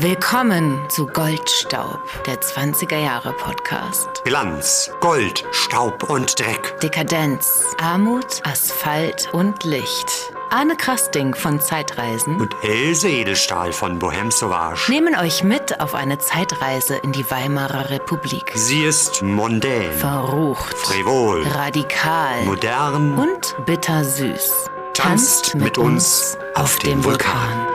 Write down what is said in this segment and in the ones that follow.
Willkommen zu Goldstaub, der 20er Jahre Podcast. Glanz, Gold, Staub und Dreck. Dekadenz, Armut, Asphalt und Licht. Arne Krasting von Zeitreisen und Else Edelstahl von Bohème Sauvage nehmen euch mit auf eine Zeitreise in die Weimarer Republik. Sie ist mondän, verrucht, frivol, radikal, modern und bittersüß. Tanzt mit uns auf dem Vulkan.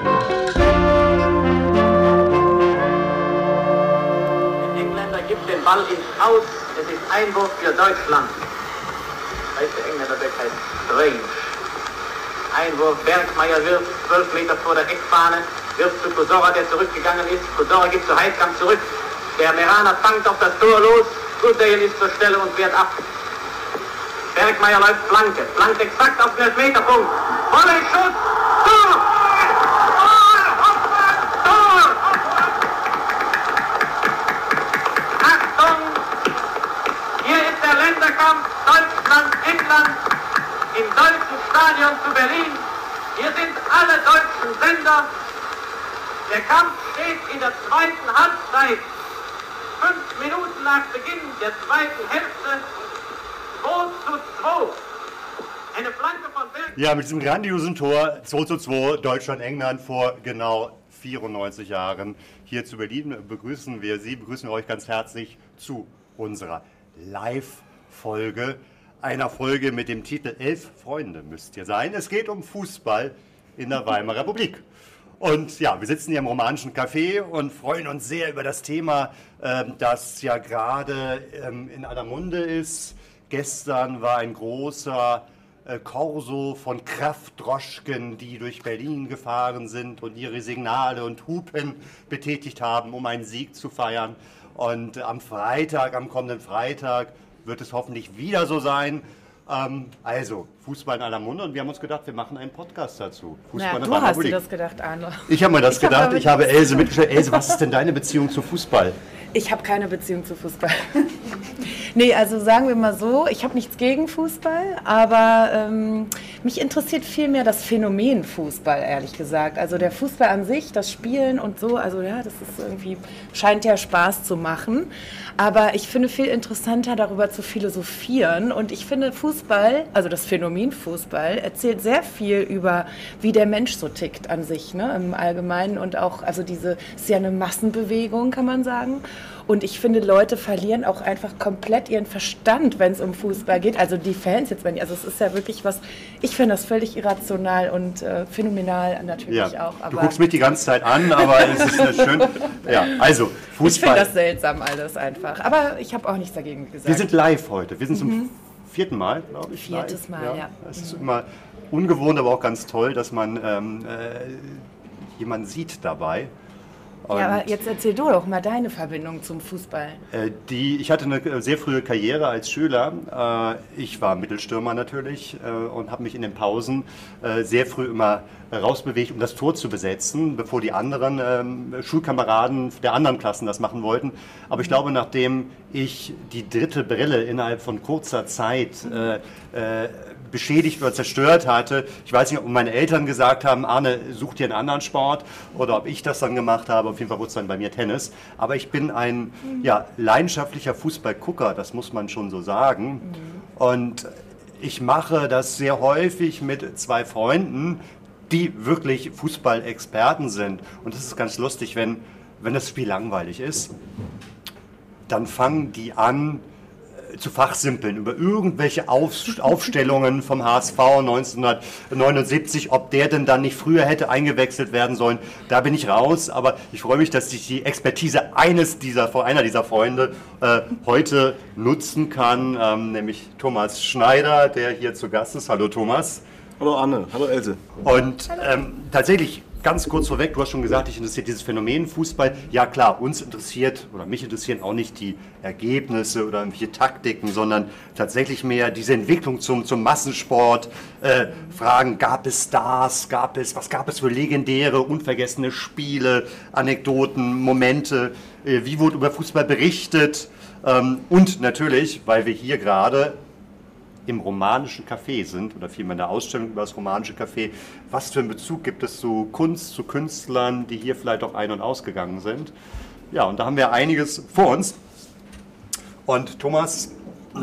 Der Engländer gibt den Ball ins Aus. Es ist Einwurf für Deutschland. Heißt der Engländer, der heißt Strange. Einwurf, Bergmeier wirft 12 Meter vor der Eckfahne, wirft zu Kozora, der zurückgegangen ist. Kozora gibt zu Heidkamp zurück. Der Meraner fangt auf das Tor los. Gudale ist zur Stelle und wehrt ab. Bergmeier läuft Flanke. Flanke exakt auf den Elfmeterpunkt. Volley-Schuss. Tor! Tor! Achtung! Hier ist der Länderkampf Deutschland-England im Deutschen Stadion zu Berlin. Hier sind alle deutschen Sender. Der Kampf steht in der zweiten Halbzeit. 5 Minuten nach Beginn der zweiten Hälfte. 2:2. Eine Flanke von Berg. Ja, mit diesem grandiosen Tor 2:2 Deutschland-England vor genau 94 Jahren hier zu Berlin begrüßen wir euch ganz herzlich zu unserer Live-Folge. Einer Folge mit dem Titel 11 Freunde müsst ihr sein. Es geht um Fußball in der Weimarer Republik. Und ja, wir sitzen hier im romanischen Café und freuen uns sehr über das Thema, das ja gerade in aller Munde ist. Gestern war ein großer Korso von Kraftdroschken, die durch Berlin gefahren sind und ihre Signale und Hupen betätigt haben, um einen Sieg zu feiern. Und am kommenden Freitag, wird es hoffentlich wieder so sein. Also, Fußball in aller Munde, und wir haben uns gedacht, wir machen einen Podcast dazu. Fußball in der Du hast Republik. dir das gedacht, Arne. Ich habe mir das gedacht. Ich habe Else mitgestellt. Else, was ist denn deine Beziehung zu Fußball? Ich habe keine Beziehung zu Fußball. Nee, also sagen wir mal so, ich habe nichts gegen Fußball, aber mich interessiert vielmehr das Phänomen Fußball, ehrlich gesagt. Also der Fußball an sich, das Spielen und so, also ja, das ist irgendwie, scheint ja Spaß zu machen. Aber ich finde viel interessanter, darüber zu philosophieren. Und ich finde Fußball, also das Phänomen Fußball, erzählt sehr viel über, wie der Mensch so tickt an sich, ne, im Allgemeinen. Und auch, also ist ja eine Massenbewegung, kann man sagen. Und ich finde, Leute verlieren auch einfach komplett ihren Verstand, wenn es um Fußball geht. Also die Fans jetzt, also es ist ja wirklich was, ich finde das völlig irrational und phänomenal natürlich ja, auch. Aber du guckst mich die ganze Zeit an, aber es ist schön. Ja, also Fußball. Ich finde das seltsam alles einfach. Aber ich habe auch nichts dagegen gesagt. Wir sind live heute. Wir sind zum 4. Mal, glaube ich. Viertes Mal, ja. Es ist immer ungewohnt, aber auch ganz toll, dass man jemanden sieht dabei. Ja, aber jetzt erzähl du doch mal deine Verbindung zum Fußball. Ich hatte eine sehr frühe Karriere als Schüler. Ich war Mittelstürmer natürlich und habe mich in den Pausen sehr früh immer rausbewegt, um das Tor zu besetzen, bevor die anderen Schulkameraden der anderen Klassen das machen wollten. Aber ich glaube, nachdem ich die dritte Brille innerhalb von kurzer Zeit beschädigt oder zerstört hatte. Ich weiß nicht, ob meine Eltern gesagt haben, Arne, such dir einen anderen Sport, oder ob ich das dann gemacht habe. Auf jeden Fall wurde es dann bei mir Tennis. Aber ich bin ein leidenschaftlicher Fußballgucker, das muss man schon so sagen. Und ich mache das sehr häufig mit 2 Freunden, die wirklich Fußballexperten sind. Und das ist ganz lustig, wenn das Spiel langweilig ist, dann fangen die an zu fachsimpeln über irgendwelche Aufstellungen vom HSV 1979, ob der denn dann nicht früher hätte eingewechselt werden sollen. Da bin ich raus, aber ich freue mich, dass ich die Expertise einer dieser Freunde heute nutzen kann, nämlich Thomas Schneider, der hier zu Gast ist. Hallo Thomas. Hallo Anne, hallo Else. Und tatsächlich, ganz kurz vorweg, du hast schon gesagt, dich interessiert dieses Phänomen Fußball. Ja klar, uns interessiert oder mich interessieren auch nicht die Ergebnisse oder irgendwelche Taktiken, sondern tatsächlich mehr diese Entwicklung zum Massensport. Fragen, gab es Stars, was gab es für legendäre, unvergessene Spiele, Anekdoten, Momente, wie wurde über Fußball berichtet und natürlich, weil wir hier gerade im Romanischen Café sind oder vielmehr in der Ausstellung über das Romanische Café. Was für einen Bezug gibt es zu Kunst, zu Künstlern, die hier vielleicht auch ein- und ausgegangen sind? Ja, und da haben wir einiges vor uns. Und Thomas,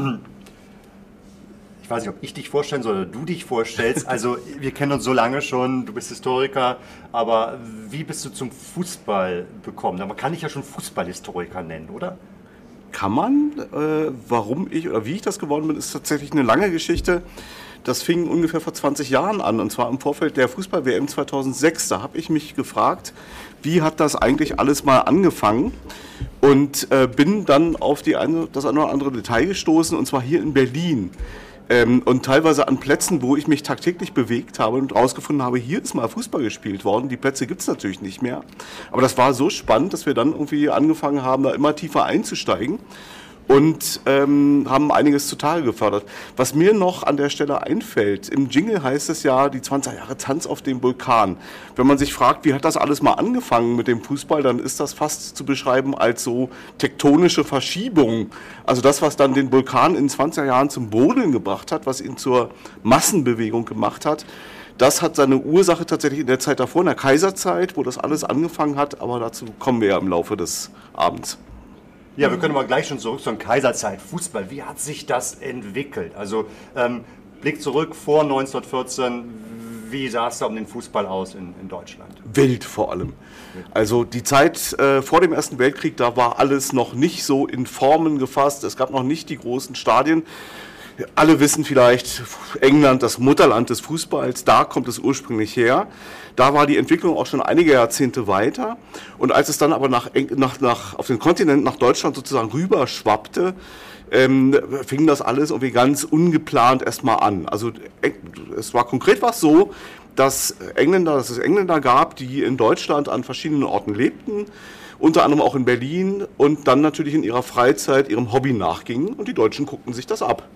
ich weiß nicht, ob ich dich vorstellen soll oder du dich vorstellst. Also wir kennen uns so lange schon, du bist Historiker, aber wie bist du zum Fußball gekommen? Man kann dich ja schon Fußballhistoriker nennen, oder? Kann man. Warum ich oder wie ich das geworden bin, ist tatsächlich eine lange Geschichte. Das fing ungefähr vor 20 Jahren an, und zwar im Vorfeld der Fußball-WM 2006. Da habe ich mich gefragt, wie hat das eigentlich alles mal angefangen? Und bin dann auf das eine oder andere Detail gestoßen, und zwar hier in Berlin. Und teilweise an Plätzen, wo ich mich tagtäglich bewegt habe und rausgefunden habe, hier ist mal Fußball gespielt worden. Die Plätze gibt es natürlich nicht mehr. Aber das war so spannend, dass wir dann irgendwie angefangen haben, da immer tiefer einzusteigen und haben einiges zutage gefördert. Was mir noch an der Stelle einfällt, im Jingle heißt es ja, die 20er Jahre Tanz auf dem Vulkan. Wenn man sich fragt, wie hat das alles mal angefangen mit dem Fußball, dann ist das fast zu beschreiben als so tektonische Verschiebung. Also das, was dann den Vulkan in den 20er Jahren zum Brodeln gebracht hat, was ihn zur Massenbewegung gemacht hat, das hat seine Ursache tatsächlich in der Zeit davor, in der Kaiserzeit, wo das alles angefangen hat, aber dazu kommen wir ja im Laufe des Abends. Ja, wir können mal gleich schon zurück zur Kaiserzeit. Fußball, wie hat sich das entwickelt? Also Blick zurück vor 1914, wie sah es da um den Fußball aus in Deutschland? Wild vor allem. Also die Zeit vor dem Ersten Weltkrieg, da war alles noch nicht so in Formen gefasst. Es gab noch nicht die großen Stadien. Alle wissen vielleicht, England, das Mutterland des Fußballs, da kommt es ursprünglich her. Da war die Entwicklung auch schon einige Jahrzehnte weiter. Und als es dann aber auf den Kontinent, nach Deutschland sozusagen rüberschwappte, fing das alles irgendwie ganz ungeplant erstmal an. Also es war konkret so, dass es Engländer gab, die in Deutschland an verschiedenen Orten lebten, unter anderem auch in Berlin, und dann natürlich in ihrer Freizeit ihrem Hobby nachgingen, und die Deutschen guckten sich das ab.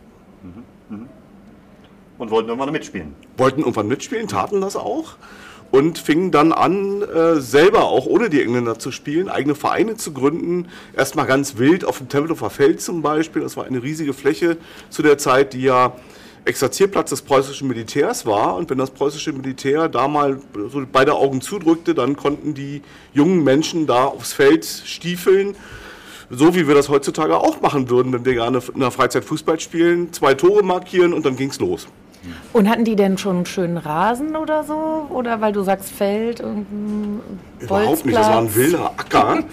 Und wollten irgendwann mitspielen. Taten das auch und fingen dann an, selber auch ohne die Engländer zu spielen, eigene Vereine zu gründen. Erstmal ganz wild auf dem Tempelhofer Feld zum Beispiel. Das war eine riesige Fläche zu der Zeit, die ja Exerzierplatz des preußischen Militärs war. Und wenn das preußische Militär da mal so beide Augen zudrückte, dann konnten die jungen Menschen da aufs Feld stiefeln. So wie wir das heutzutage auch machen würden, wenn wir gerne in der Freizeit Fußball spielen, 2 Tore markieren und dann ging's los. Und hatten die denn schon einen schönen Rasen oder so? Oder weil du sagst Feld und Überhaupt nicht, das war ein wilder Acker.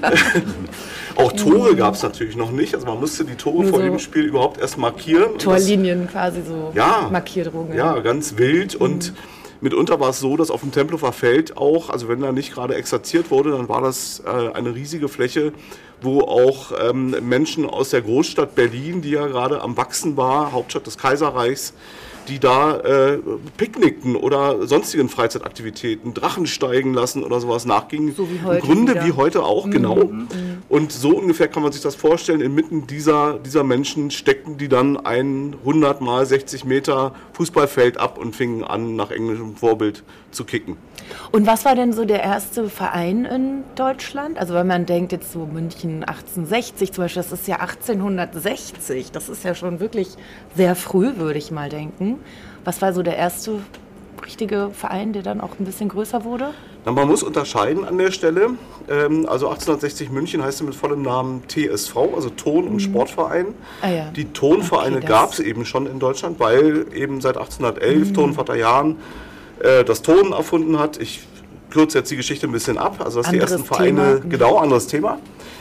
Auch Tore gab es natürlich noch nicht. Also man musste die Tore vor dem Spiel überhaupt erst markieren. Torlinien quasi so, Markierungen. Ja, ganz wild. Und mitunter war es so, dass auf dem Tempelhofer Feld auch, also wenn da nicht gerade exerziert wurde, dann war das eine riesige Fläche, wo auch Menschen aus der Großstadt Berlin, die ja gerade am Wachsen war, Hauptstadt des Kaiserreichs, die da picknickten oder sonstigen Freizeitaktivitäten, Drachen steigen lassen oder sowas nachgingen. So wie heute. Im Grunde wie heute auch, genau. Und so ungefähr kann man sich das vorstellen, inmitten dieser Menschen steckten die dann ein 100 mal 60 Meter Fußballfeld ab und fingen an, nach englischem Vorbild zu kicken. Und was war denn so der erste Verein in Deutschland? Also wenn man denkt jetzt so München 1860 zum Beispiel, das ist ja 1860, das ist ja schon wirklich sehr früh, würde ich mal denken. Was war so der erste richtige Verein, der dann auch ein bisschen größer wurde? Na, man muss unterscheiden an der Stelle. Also 1860 München heißt mit vollem Namen TSV, also Ton- und Sportverein. Ja. Die Tonvereine gab es eben schon in Deutschland, weil eben seit 1811 Tonvater Jahn das Ton erfunden hat. Ich kürze jetzt die Geschichte ein bisschen ab. Also dass die ersten Vereine, genau, anderes Thema.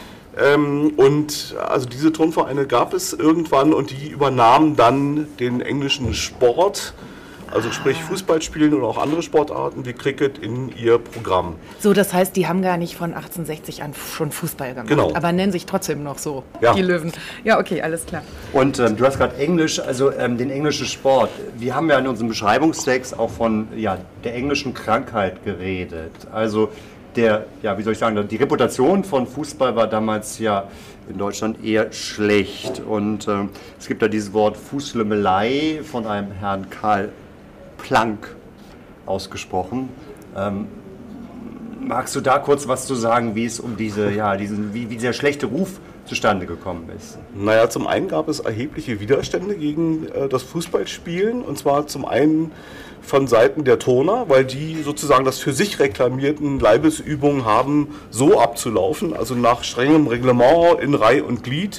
Und also diese Turnvereine gab es irgendwann und die übernahmen dann den englischen Sport, also sprich Fußball spielen oder auch andere Sportarten wie Cricket in ihr Programm. So, das heißt, die haben gar nicht von 1860 an schon Fußball gemacht, genau, aber nennen sich trotzdem noch so, ja, die Löwen. Ja, okay, alles klar. Und du hast gerade Englisch, also den englischen Sport. Wir haben ja in unserem Beschreibungstext auch von der englischen Krankheit geredet. Also die Reputation von Fußball war damals ja in Deutschland eher schlecht. Und es gibt da dieses Wort Fußlümmelei von einem Herrn Karl Planck ausgesprochen. Magst du da kurz was zu sagen, wie es um wie dieser schlechte Ruf zustande gekommen ist? Naja, zum einen gab es erhebliche Widerstände gegen das Fußballspielen, und zwar zum einen von Seiten der Turner, weil die sozusagen das für sich reklamierten Leibesübungen haben, so abzulaufen, also nach strengem Reglement in Reih und Glied.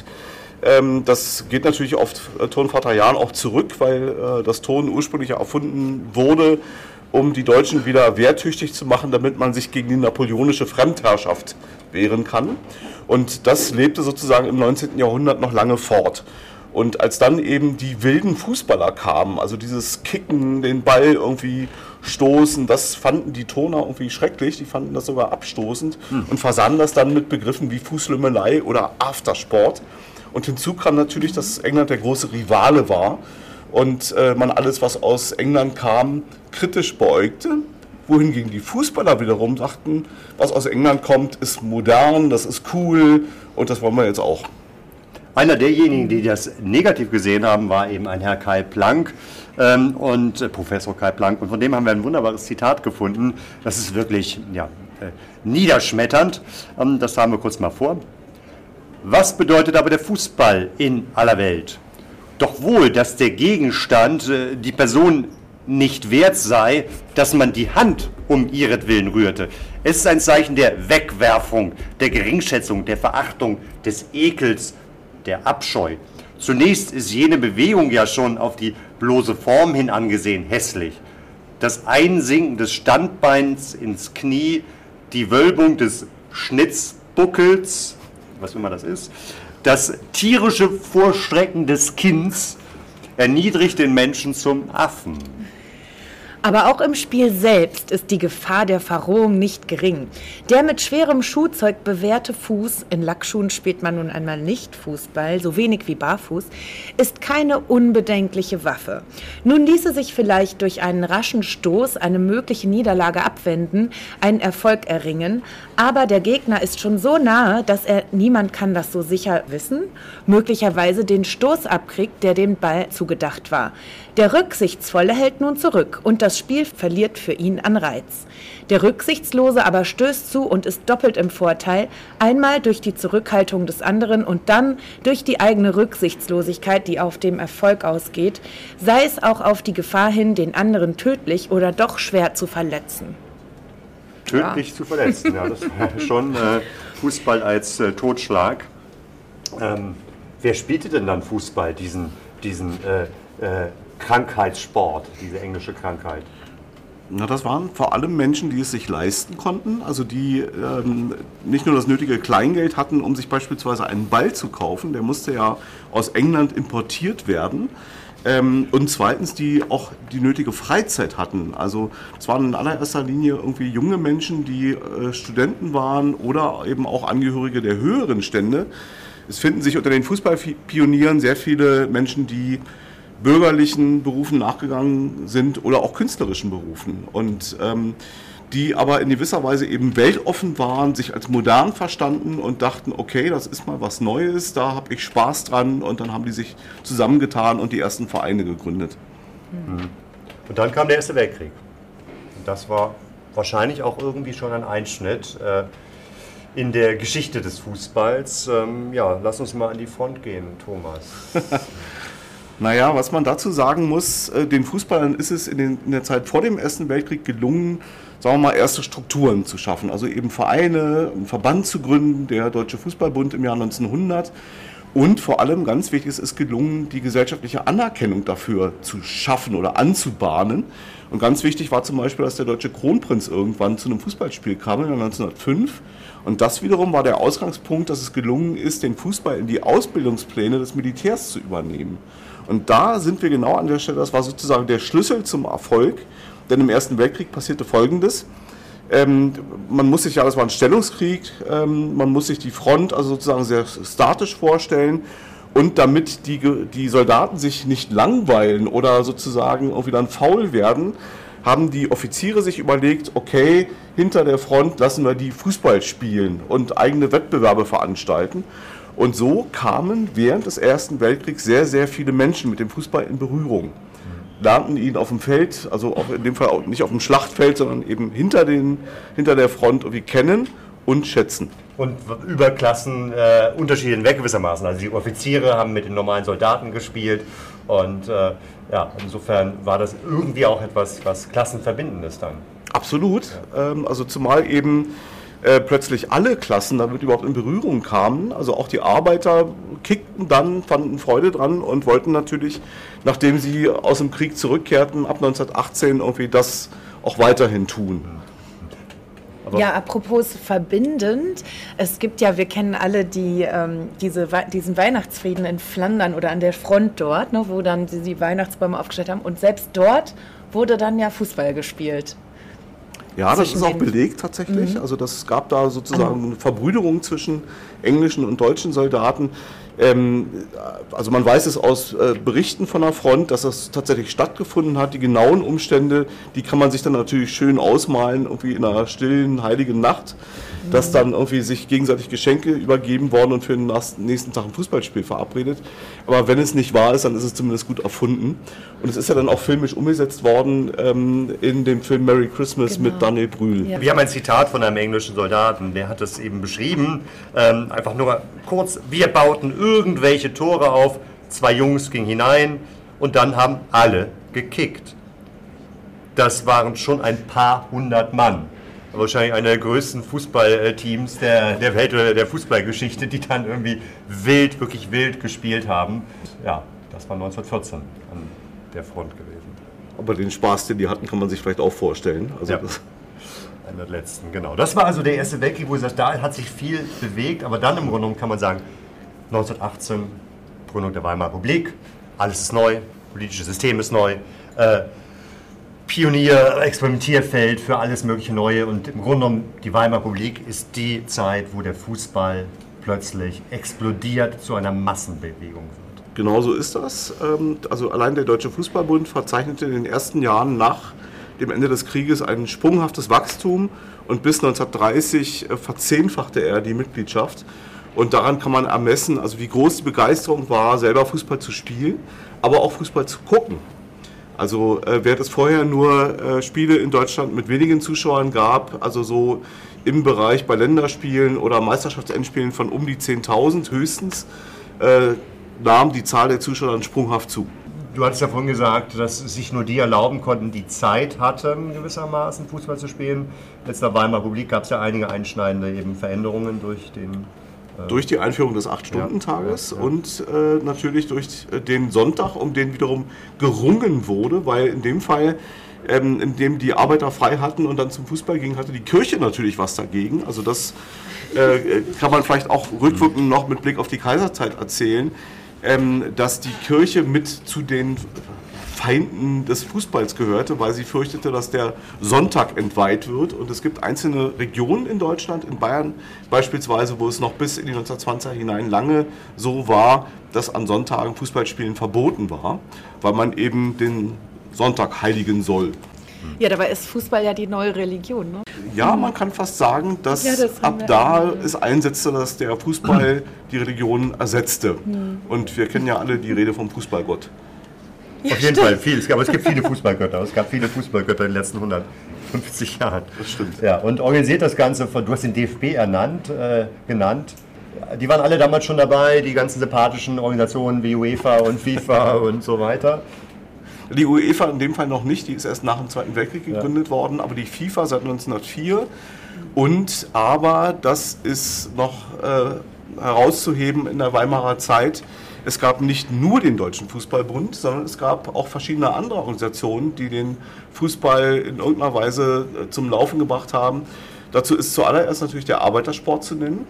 Das geht natürlich auf Turnvater Jahn auch zurück, weil das Turnen ursprünglich erfunden wurde, um die Deutschen wieder wehrtüchtig zu machen, damit man sich gegen die napoleonische Fremdherrschaft wehren kann. Und das lebte sozusagen im 19. Jahrhundert noch lange fort. Und als dann eben die wilden Fußballer kamen, also dieses Kicken, den Ball irgendwie stoßen, das fanden die Turner irgendwie schrecklich, die fanden das sogar abstoßend und versahen das dann mit Begriffen wie Fußlümmelei oder Aftersport. Und hinzu kam natürlich, dass England der große Rivale war und man alles, was aus England kam, kritisch beäugte. Wohingegen die Fußballer wiederum sagten, was aus England kommt, ist modern, das ist cool und das wollen wir jetzt auch. Einer derjenigen, die das negativ gesehen haben, war eben ein Herr Kai Planck Professor Kai Planck. Und von dem haben wir ein wunderbares Zitat gefunden. Das ist wirklich niederschmetternd. Das haben wir kurz mal vor. Was bedeutet aber der Fußball in aller Welt? Doch wohl, dass der Gegenstand, die Person nicht wert sei, dass man die Hand um ihretwillen rührte. Es ist ein Zeichen der Wegwerfung, der Geringschätzung, der Verachtung, des Ekels, der Abscheu. Zunächst ist jene Bewegung ja schon auf die bloße Form hin angesehen hässlich. Das Einsinken des Standbeins ins Knie, die Wölbung des Schnitzbuckels, was immer das ist, das tierische Vorstrecken des Kinns erniedrigt den Menschen zum Affen. Aber auch im Spiel selbst ist die Gefahr der Verrohung nicht gering. Der mit schwerem Schuhzeug bewehrte Fuß, in Lackschuhen spielt man nun einmal nicht Fußball, so wenig wie barfuß, ist keine unbedenkliche Waffe. Nun ließe sich vielleicht durch einen raschen Stoß eine mögliche Niederlage abwenden, einen Erfolg erringen, aber der Gegner ist schon so nahe, dass niemand kann das so sicher wissen, möglicherweise den Stoß abkriegt, der dem Ball zugedacht war. Der Rücksichtsvolle hält nun zurück und das Spiel verliert für ihn an Reiz. Der Rücksichtslose aber stößt zu und ist doppelt im Vorteil, einmal durch die Zurückhaltung des anderen und dann durch die eigene Rücksichtslosigkeit, die auf dem Erfolg ausgeht, sei es auch auf die Gefahr hin, den anderen tödlich oder doch schwer zu verletzen. Tödlich zu verletzen, ja, das war schon Fußball als Totschlag. Wer spielte denn dann Fußball, diesen Krankheitssport, diese englische Krankheit? Na, das waren vor allem Menschen, die es sich leisten konnten, also die nicht nur das nötige Kleingeld hatten, um sich beispielsweise einen Ball zu kaufen, der musste ja aus England importiert werden, und zweitens, die auch die nötige Freizeit hatten. Also es waren in allererster Linie irgendwie junge Menschen, die Studenten waren oder eben auch Angehörige der höheren Stände. Es finden sich unter den Fußballpionieren sehr viele Menschen, die bürgerlichen Berufen nachgegangen sind oder auch künstlerischen Berufen und die aber in gewisser Weise eben weltoffen waren, sich als modern verstanden und dachten, okay, das ist mal was Neues, da habe ich Spaß dran, und dann haben die sich zusammengetan und die ersten Vereine gegründet. Und dann kam der Erste Weltkrieg. Und das war wahrscheinlich auch irgendwie schon ein Einschnitt in der Geschichte des Fußballs. Ja, lass uns mal an die Front gehen, Thomas. Naja, was man dazu sagen muss, den Fußballern ist es in der Zeit vor dem Ersten Weltkrieg gelungen, sagen wir mal, erste Strukturen zu schaffen. Also eben Vereine, einen Verband zu gründen, der Deutsche Fußballbund im Jahr 1900. Und vor allem, ganz wichtig, ist es gelungen, die gesellschaftliche Anerkennung dafür zu schaffen oder anzubahnen. Und ganz wichtig war zum Beispiel, dass der deutsche Kronprinz irgendwann zu einem Fußballspiel kam, im Jahr 1905. Und das wiederum war der Ausgangspunkt, dass es gelungen ist, den Fußball in die Ausbildungspläne des Militärs zu übernehmen. Und da sind wir genau an der Stelle, das war sozusagen der Schlüssel zum Erfolg, denn im Ersten Weltkrieg passierte Folgendes. Man muss sich ja, das war ein Stellungskrieg, man muss sich die Front also sozusagen sehr statisch vorstellen, und damit die Soldaten sich nicht langweilen oder sozusagen irgendwie dann faul werden, haben die Offiziere sich überlegt, okay, hinter der Front lassen wir die Fußball spielen und eigene Wettbewerbe veranstalten. Und so kamen während des Ersten Weltkriegs sehr, sehr viele Menschen mit dem Fußball in Berührung. Lernten ihn auf dem Feld, also auch in dem Fall auch nicht auf dem Schlachtfeld, sondern eben hinter der Front irgendwie kennen und schätzen. und über Klassen Unterschiede hinweg gewissermaßen. Also die Offiziere haben mit den normalen Soldaten gespielt und ja, insofern war das irgendwie auch etwas, was Klassenverbindendes dann. Absolut. Also zumal eben plötzlich alle Klassen damit überhaupt in Berührung kamen. Also auch die Arbeiter kickten dann, fanden Freude dran und wollten natürlich, nachdem sie aus dem Krieg zurückkehrten, ab 1918 irgendwie das auch weiterhin tun. Aber ja, apropos verbindend, es gibt ja, wir kennen alle diesen Weihnachtsfrieden in Flandern oder an der Front dort, ne, wo dann sie die Weihnachtsbäume aufgestellt haben und selbst dort wurde dann ja Fußball gespielt. Ja, das ist auch belegt tatsächlich. Also das gab da sozusagen eine Verbrüderung zwischen englischen und deutschen Soldaten. Also man weiß es aus Berichten von der Front, dass das tatsächlich stattgefunden hat. Die genauen Umstände, die kann man sich dann natürlich schön ausmalen, irgendwie in einer stillen, heiligen Nacht, dass dann irgendwie sich gegenseitig Geschenke übergeben worden und für den nächsten Tag ein Fußballspiel verabredet. Aber wenn es nicht wahr ist, dann ist es zumindest gut erfunden. Und es ist ja dann auch filmisch umgesetzt worden in dem Film Merry Christmas mit Daniel Brühl. Ja. Wir haben ein Zitat von einem englischen Soldaten, der hat es eben beschrieben, einfach nur kurz, wir bauten irgendwelche Tore auf, 2 Jungs gingen hinein und dann haben alle gekickt. Das waren schon ein paar hundert Mann. Wahrscheinlich einer der größten Fußballteams der Welt oder der Fußballgeschichte, die dann irgendwie wirklich wild gespielt haben. Ja, das war 1914 an der Front gewesen. Aber den Spaß, den die hatten, kann man sich vielleicht auch vorstellen. Also ja. Einer der letzten, genau. Das war also der Erste Weltkrieg, wo ich sage, da hat sich viel bewegt, aber dann im Grunde genommen kann man sagen, 1918, Gründung der Weimarer Republik, alles ist neu, politisches System ist neu, Pionier, Experimentierfeld für alles mögliche Neue und im Grunde genommen die Weimarer Republik ist die Zeit, wo der Fußball plötzlich explodiert zu einer Massenbewegung wird. Genau so ist das. Also allein der Deutsche Fußballbund verzeichnete in den ersten Jahren nach dem Ende des Krieges ein sprunghaftes Wachstum und bis 1930 verzehnfachte er die Mitgliedschaft. Und daran kann man ermessen, also wie groß die Begeisterung war, selber Fußball zu spielen, aber auch Fußball zu gucken. Also während es vorher nur Spiele in Deutschland mit wenigen Zuschauern gab, also so im Bereich bei Länderspielen oder Meisterschaftsendspielen von um die 10.000 höchstens, nahm die Zahl der Zuschauer dann sprunghaft zu. Du hattest ja vorhin gesagt, dass sich nur die erlauben konnten, die Zeit hatten, gewissermaßen Fußball zu spielen. Jetzt in der Weimarer Republik gab es ja einige einschneidende eben Veränderungen durch die Einführung des 8-Stunden-Tages und natürlich durch den Sonntag, um den wiederum gerungen wurde, weil in dem Fall, in dem die Arbeiter frei hatten und dann zum Fußball gingen, hatte die Kirche natürlich was dagegen. Also das kann man vielleicht auch rückwirkend noch mit Blick auf die Kaiserzeit erzählen, dass die Kirche mit zu den Feinden des Fußballs gehörte, weil sie fürchtete, dass der Sonntag entweiht wird. Und es gibt einzelne Regionen in Deutschland, in Bayern beispielsweise, wo es noch bis in die 1920er hinein lange so war, dass an Sonntagen Fußballspielen verboten war, weil man eben den Sonntag heiligen soll. Ja, dabei ist Fußball ja die neue Religion, ne? Ja, man kann fast sagen, dass ab da es einsetzte, dass der Fußball die Religion ersetzte. Und wir kennen ja alle die Rede vom Fußballgott. Auf jeden Fall viel. Aber es gibt viele Fußballgötter. Es gab viele Fußballgötter in den letzten 150 Jahren. Das stimmt. Ja, und organisiert das Ganze du hast den DFB genannt. Die waren alle damals schon dabei, die ganzen sympathischen Organisationen wie UEFA und FIFA und so weiter. Die UEFA in dem Fall noch nicht, die ist erst nach dem Zweiten Weltkrieg gegründet worden, aber die FIFA seit 1904. Aber das ist noch herauszuheben in der Weimarer Zeit. Es gab nicht nur den Deutschen Fußballbund, sondern es gab auch verschiedene andere Organisationen, die den Fußball in irgendeiner Weise zum Laufen gebracht haben. Dazu ist zuallererst natürlich der Arbeitersport zu nennen,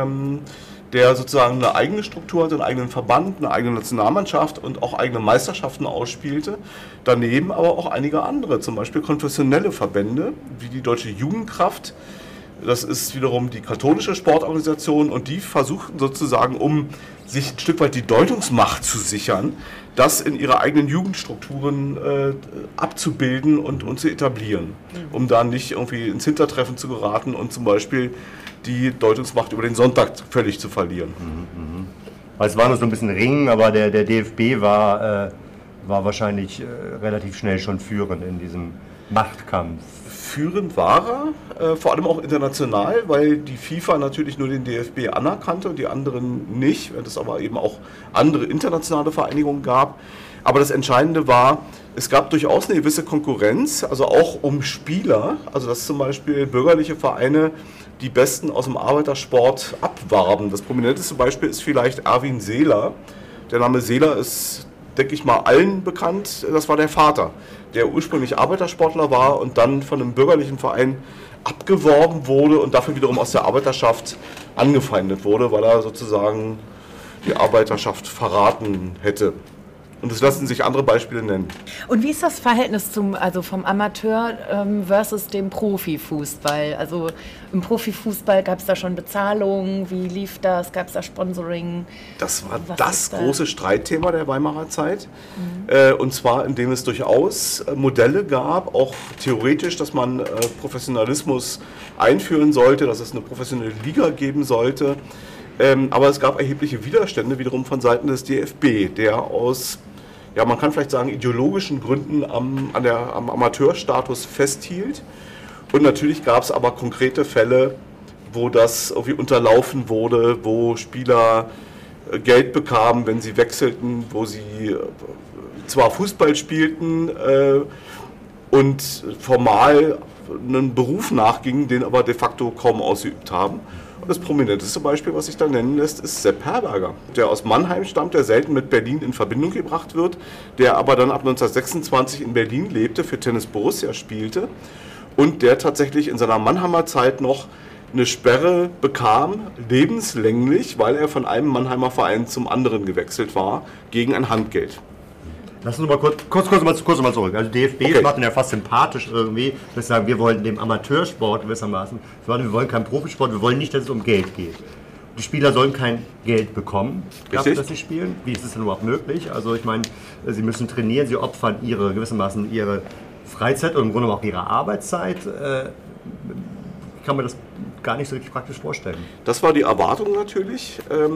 der sozusagen eine eigene Struktur hat, einen eigenen Verband, eine eigene Nationalmannschaft und auch eigene Meisterschaften ausspielte. Daneben aber auch einige andere, zum Beispiel konfessionelle Verbände, wie die Deutsche Jugendkraft. Das ist wiederum die katholische Sportorganisation und die versuchten sozusagen, um sich ein Stück weit die Deutungsmacht zu sichern, das in ihre eigenen Jugendstrukturen abzubilden und zu etablieren, um da nicht irgendwie ins Hintertreffen zu geraten und zum Beispiel die Deutungsmacht über den Sonntag völlig zu verlieren. Es war nur so ein bisschen Ringen, aber der DFB war wahrscheinlich relativ schnell schon führend in diesem Machtkampf. führend war er, vor allem auch international, weil die FIFA natürlich nur den DFB anerkannte und die anderen nicht, während es aber eben auch andere internationale Vereinigungen gab. Aber das Entscheidende war, es gab durchaus eine gewisse Konkurrenz, also auch um Spieler, also dass zum Beispiel bürgerliche Vereine die Besten aus dem Arbeitersport abwarben. Das prominenteste Beispiel ist vielleicht Erwin Seeler. Der Name Seeler ist, denke ich mal, allen bekannt. Das war der Vater, der ursprünglich Arbeitersportler war und dann von einem bürgerlichen Verein abgeworben wurde und dafür wiederum aus der Arbeiterschaft angefeindet wurde, weil er sozusagen die Arbeiterschaft verraten hätte. Und es lassen sich andere Beispiele nennen. Und wie ist das Verhältnis vom Amateur versus dem Profifußball? Also im Profifußball gab es da schon Bezahlungen, wie lief das? Gab es da Sponsoring? Das war das große Streitthema der Weimarer Zeit. Und zwar, indem es durchaus Modelle gab, auch theoretisch, dass man Professionalismus einführen sollte, dass es eine professionelle Liga geben sollte. Aber es gab erhebliche Widerstände wiederum von Seiten des DFB, der aus, ja, man kann vielleicht sagen, ideologischen Gründen am Amateurstatus festhielt. Und natürlich gab es aber konkrete Fälle, wo das irgendwie unterlaufen wurde, wo Spieler Geld bekamen, wenn sie wechselten, wo sie zwar Fußball spielten und formal einen Beruf nachgingen, den aber de facto kaum ausgeübt haben. Und das prominenteste Beispiel, was sich da nennen lässt, ist Sepp Herberger, der aus Mannheim stammt, der selten mit Berlin in Verbindung gebracht wird, der aber dann ab 1926 in Berlin lebte, für Tennis Borussia spielte und der tatsächlich in seiner Mannheimer Zeit noch eine Sperre bekam, lebenslänglich, weil er von einem Mannheimer Verein zum anderen gewechselt war, gegen ein Handgeld. Lass uns mal kurz mal zurück. Also DFB macht ihn ja fast sympathisch irgendwie. Wir sagen, wir wollen dem Amateursport gewissermaßen, wir wollen keinen Profisport, wir wollen nicht, dass es um Geld geht. Die Spieler sollen kein Geld bekommen, dafür, dass sie spielen. Wie ist es denn überhaupt möglich? Also ich meine, sie müssen trainieren, sie opfern gewissermaßen ihre Freizeit und im Grunde auch ihre Arbeitszeit. Ich kann mir das gar nicht so richtig praktisch vorstellen. Das war die Erwartung natürlich.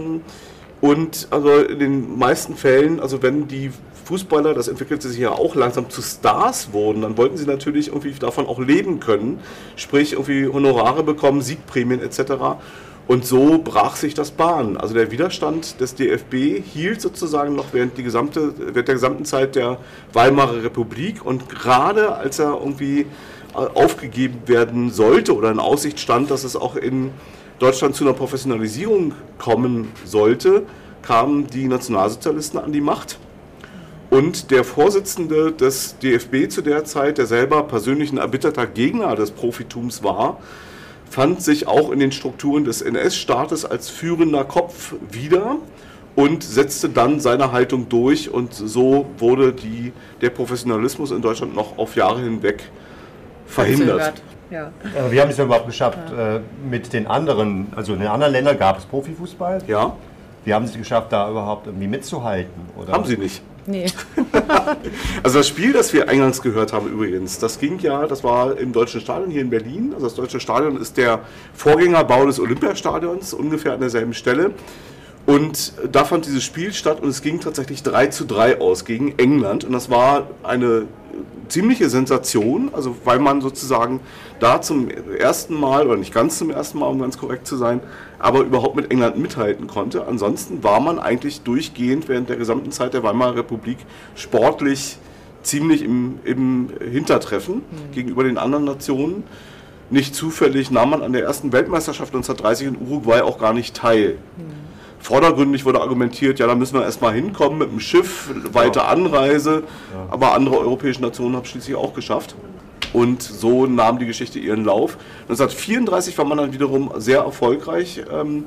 Und also in den meisten Fällen, also wenn die Fußballer, das entwickelte sich ja auch langsam zu Stars wurden, dann wollten sie natürlich irgendwie davon auch leben können, sprich irgendwie Honorare bekommen, Siegprämien etc. Und so brach sich das Bahn. Also der Widerstand des DFB hielt sozusagen noch während der gesamten Zeit der Weimarer Republik und gerade als er irgendwie aufgegeben werden sollte oder in Aussicht stand, dass es auch in Deutschland zu einer Professionalisierung kommen sollte, kamen die Nationalsozialisten an die Macht. Und der Vorsitzende des DFB zu der Zeit, der selber persönlich ein erbitterter Gegner des Profitums war, fand sich auch in den Strukturen des NS-Staates als führender Kopf wieder und setzte dann seine Haltung durch. Und so wurde der Professionalismus in Deutschland noch auf Jahre hinweg verhindert. Ja. Wir haben es ja überhaupt geschafft, mit den anderen, also in den anderen Ländern gab es Profifußball. Ja. Wir haben es geschafft, da überhaupt irgendwie mitzuhalten. Oder? Haben Sie nicht. Nee. Also das Spiel, das wir eingangs gehört haben übrigens, das war im Deutschen Stadion hier in Berlin. Also das Deutsche Stadion ist der Vorgängerbau des Olympiastadions, ungefähr an derselben Stelle. Und da fand dieses Spiel statt und es ging tatsächlich 3:3 aus gegen England. Und das war eine ziemliche Sensation, also weil man sozusagen da zum ersten Mal, oder nicht ganz zum ersten Mal, um ganz korrekt zu sein, aber überhaupt mit England mithalten konnte. Ansonsten war man eigentlich durchgehend während der gesamten Zeit der Weimarer Republik sportlich ziemlich im Hintertreffen gegenüber den anderen Nationen. Nicht zufällig nahm man an der ersten Weltmeisterschaft 1930 in Uruguay auch gar nicht teil. Vordergründig wurde argumentiert, ja, da müssen wir erstmal hinkommen mit dem Schiff, weite Anreise, aber andere europäische Nationen haben es schließlich auch geschafft. Und so nahm die Geschichte ihren Lauf. 1934 war man dann wiederum sehr erfolgreich,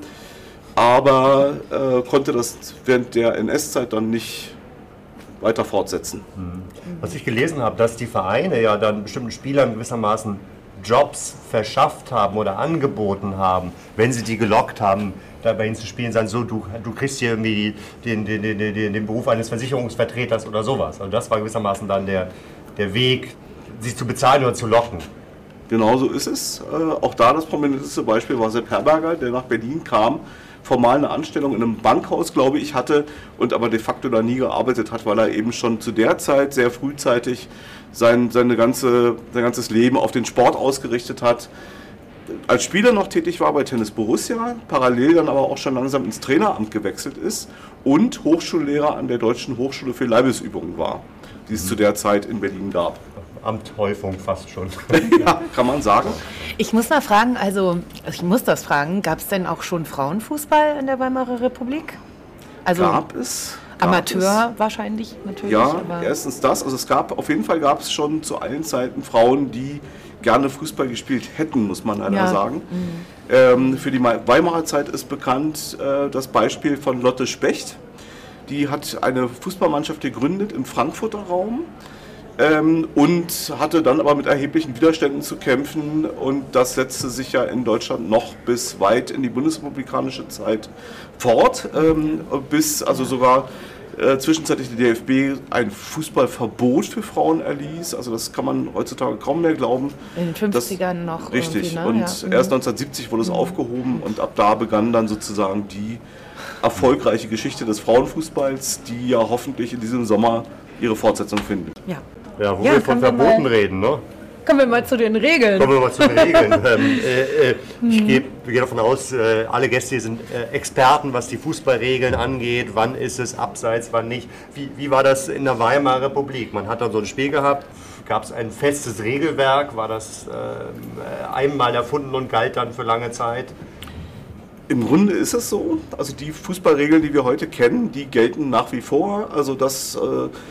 aber konnte das während der NS-Zeit dann nicht weiter fortsetzen. Was ich gelesen habe, dass die Vereine ja dann bestimmten Spielern gewissermaßen Jobs verschafft haben oder angeboten haben, wenn sie die gelockt haben, da bei ihnen zu spielen, sagen so, du kriegst hier irgendwie den Beruf eines Versicherungsvertreters oder sowas. Also das war gewissermaßen dann der Weg, sie zu bezahlen oder zu locken. Genau so ist es. Auch da das prominenteste Beispiel war Sepp Herberger, der nach Berlin kam, formal eine Anstellung in einem Bankhaus, glaube ich, hatte und aber de facto da nie gearbeitet hat, weil er eben schon zu der Zeit sehr frühzeitig sein ganzes Leben auf den Sport ausgerichtet hat. Als Spieler noch tätig war bei Tennis Borussia, parallel dann aber auch schon langsam ins Traineramt gewechselt ist und Hochschullehrer an der Deutschen Hochschule für Leibesübungen war, die es zu der Zeit in Berlin gab. Amthäufung fast schon. Ja, kann man sagen. Ich muss mal fragen, gab es denn auch schon Frauenfußball in der Weimarer Republik? Also Gab es. Amateur wahrscheinlich natürlich. Ja, aber erstens das. Also auf jeden Fall gab es schon zu allen Zeiten Frauen, die gerne Fußball gespielt hätten, muss man leider sagen. Für die Weimarer Zeit ist bekannt das Beispiel von Lotte Specht. Die hat eine Fußballmannschaft gegründet im Frankfurter Raum. Und hatte dann aber mit erheblichen Widerständen zu kämpfen und das setzte sich ja in Deutschland noch bis weit in die bundesrepublikanische Zeit fort, bis also sogar zwischenzeitlich der DFB ein Fußballverbot für Frauen erließ, also das kann man heutzutage kaum mehr glauben. in den 50ern noch. Richtig, ne? und Ja. erst 1970 wurde es aufgehoben und ab da begann dann sozusagen die erfolgreiche Geschichte des Frauenfußballs, die ja hoffentlich in diesem Sommer ihre Fortsetzung findet. Ja. Ja, wo Ja, wir von kommen wir Verboten mal- reden, ne? Kommen wir mal zu den Regeln. Kommen wir mal zu den Regeln. Ich gehe davon aus, alle Gäste hier sind Experten, was die Fußballregeln angeht. Wann ist es abseits, wann nicht. Wie war das in der Weimarer Republik? Man hat dann so ein Spiel gehabt. Gab es ein festes Regelwerk? War das einmal erfunden und galt dann für lange Zeit? Im Grunde ist es so. Also die Fußballregeln, die wir heute kennen, die gelten nach wie vor. Also das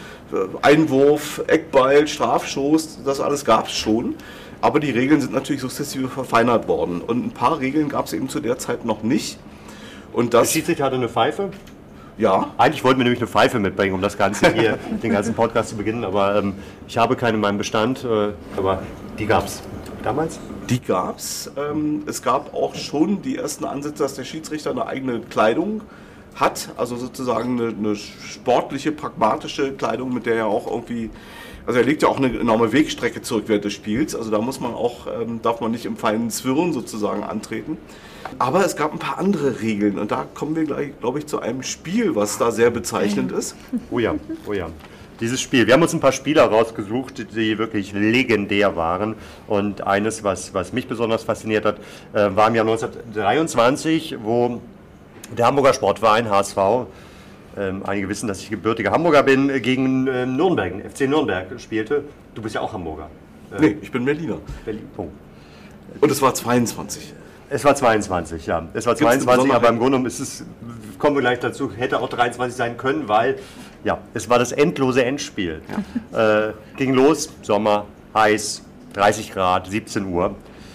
Einwurf, Eckball, Strafstoß, das alles gab es schon. Aber die Regeln sind natürlich sukzessive verfeinert worden. Und ein paar Regeln gab es eben zu der Zeit noch nicht. Und Der das, Schiedsrichter hatte eine Pfeife. ja, Eigentlich wollten wir nämlich eine Pfeife mitbringen, um das Ganze hier, den ganzen Podcast zu beginnen. Aber ich habe keine in meinem Bestand. Aber die gab es damals. die gab es. Es gab auch schon die ersten Ansätze, dass der Schiedsrichter eine eigene Kleidung hat, also sozusagen eine sportliche, pragmatische Kleidung, mit der er auch irgendwie, also er legt ja auch eine enorme Wegstrecke zurück während des Spiels, also da muss man auch, darf man nicht im feinen Zwirren sozusagen antreten. Aber es gab ein paar andere Regeln und da kommen wir gleich, glaube ich, zu einem Spiel, was da sehr bezeichnend ist. Oh ja, oh ja. Dieses Spiel. Wir haben uns ein paar Spieler rausgesucht, die wirklich legendär waren. Und eines, was mich besonders fasziniert hat, war im Jahr 1923, wo der Hamburger Sportverein HSV, einige wissen, dass ich gebürtiger Hamburger bin, gegen Nürnberg, FC Nürnberg spielte. Du bist ja auch Hamburger. Nee, ich bin Berliner. Berlin. Punkt. Und es war 22. Es war 22, ja. Es war Gibt's eine 22, aber Besonderheit? im Grunde genommen ist es, kommen wir gleich dazu, hätte auch 23 sein können, weil ja, es war das endlose Endspiel. Ging los, Sommer, heiß, 30 Grad, 17 Uhr.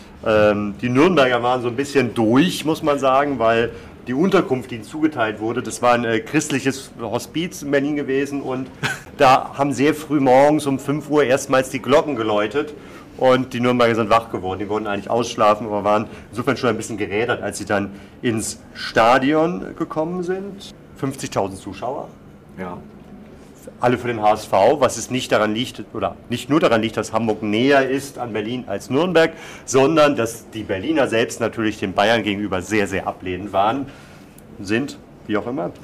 Die Nürnberger waren so ein bisschen durch, muss man sagen, weil die Unterkunft, die ihnen zugeteilt wurde, das war ein christliches Hospiz in Berlin gewesen und da haben sehr früh morgens um 5 Uhr erstmals die Glocken geläutet. Und die Nürnberger sind wach geworden. Die wollten eigentlich ausschlafen, aber waren insofern schon ein bisschen gerädert, als sie dann ins Stadion gekommen sind. 50.000 Zuschauer, Ja. alle für den HSV, was es nicht daran liegt, oder nicht nur daran liegt, dass Hamburg näher ist an Berlin als Nürnberg, sondern dass die Berliner selbst natürlich den Bayern gegenüber sehr, sehr ablehnend waren, sind, wie auch immer.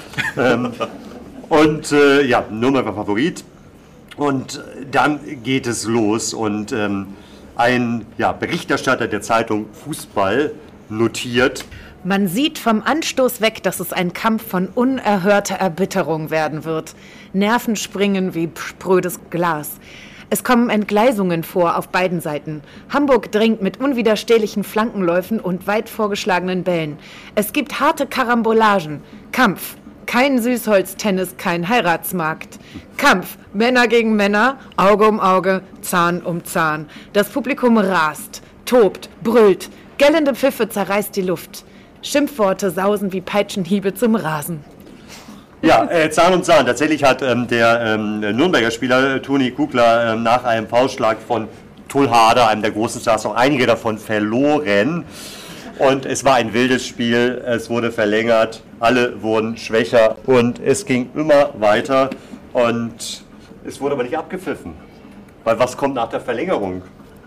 Ja, Nürnberg war Favorit. Und dann geht es los und ein Berichterstatter der Zeitung Fußball notiert: Man sieht vom Anstoß weg, dass es ein Kampf von unerhörter Erbitterung werden wird. Nerven springen wie sprödes Glas. Es kommen Entgleisungen vor auf beiden Seiten. Hamburg dringt mit unwiderstehlichen Flankenläufen und weit vorgeschlagenen Bällen. Es gibt harte Karambolagen. Kampf. Kein Süßholztennis, kein Heiratsmarkt. Kampf, Männer gegen Männer, Auge um Auge, Zahn um Zahn. Das Publikum rast, tobt, brüllt. Gellende Pfiffe zerreißt die Luft. Schimpfworte sausen wie Peitschenhiebe zum Rasen. Ja, Zahn um Zahn. Tatsächlich hat der Nürnberger Spieler Toni Kugler nach einem Faustschlag von Tulhader, einem der großen Stars, auch einige davon verloren. Und es war ein wildes Spiel, es wurde verlängert, alle wurden schwächer und es ging immer weiter und es wurde aber nicht abgepfiffen. Weil was kommt nach der Verlängerung?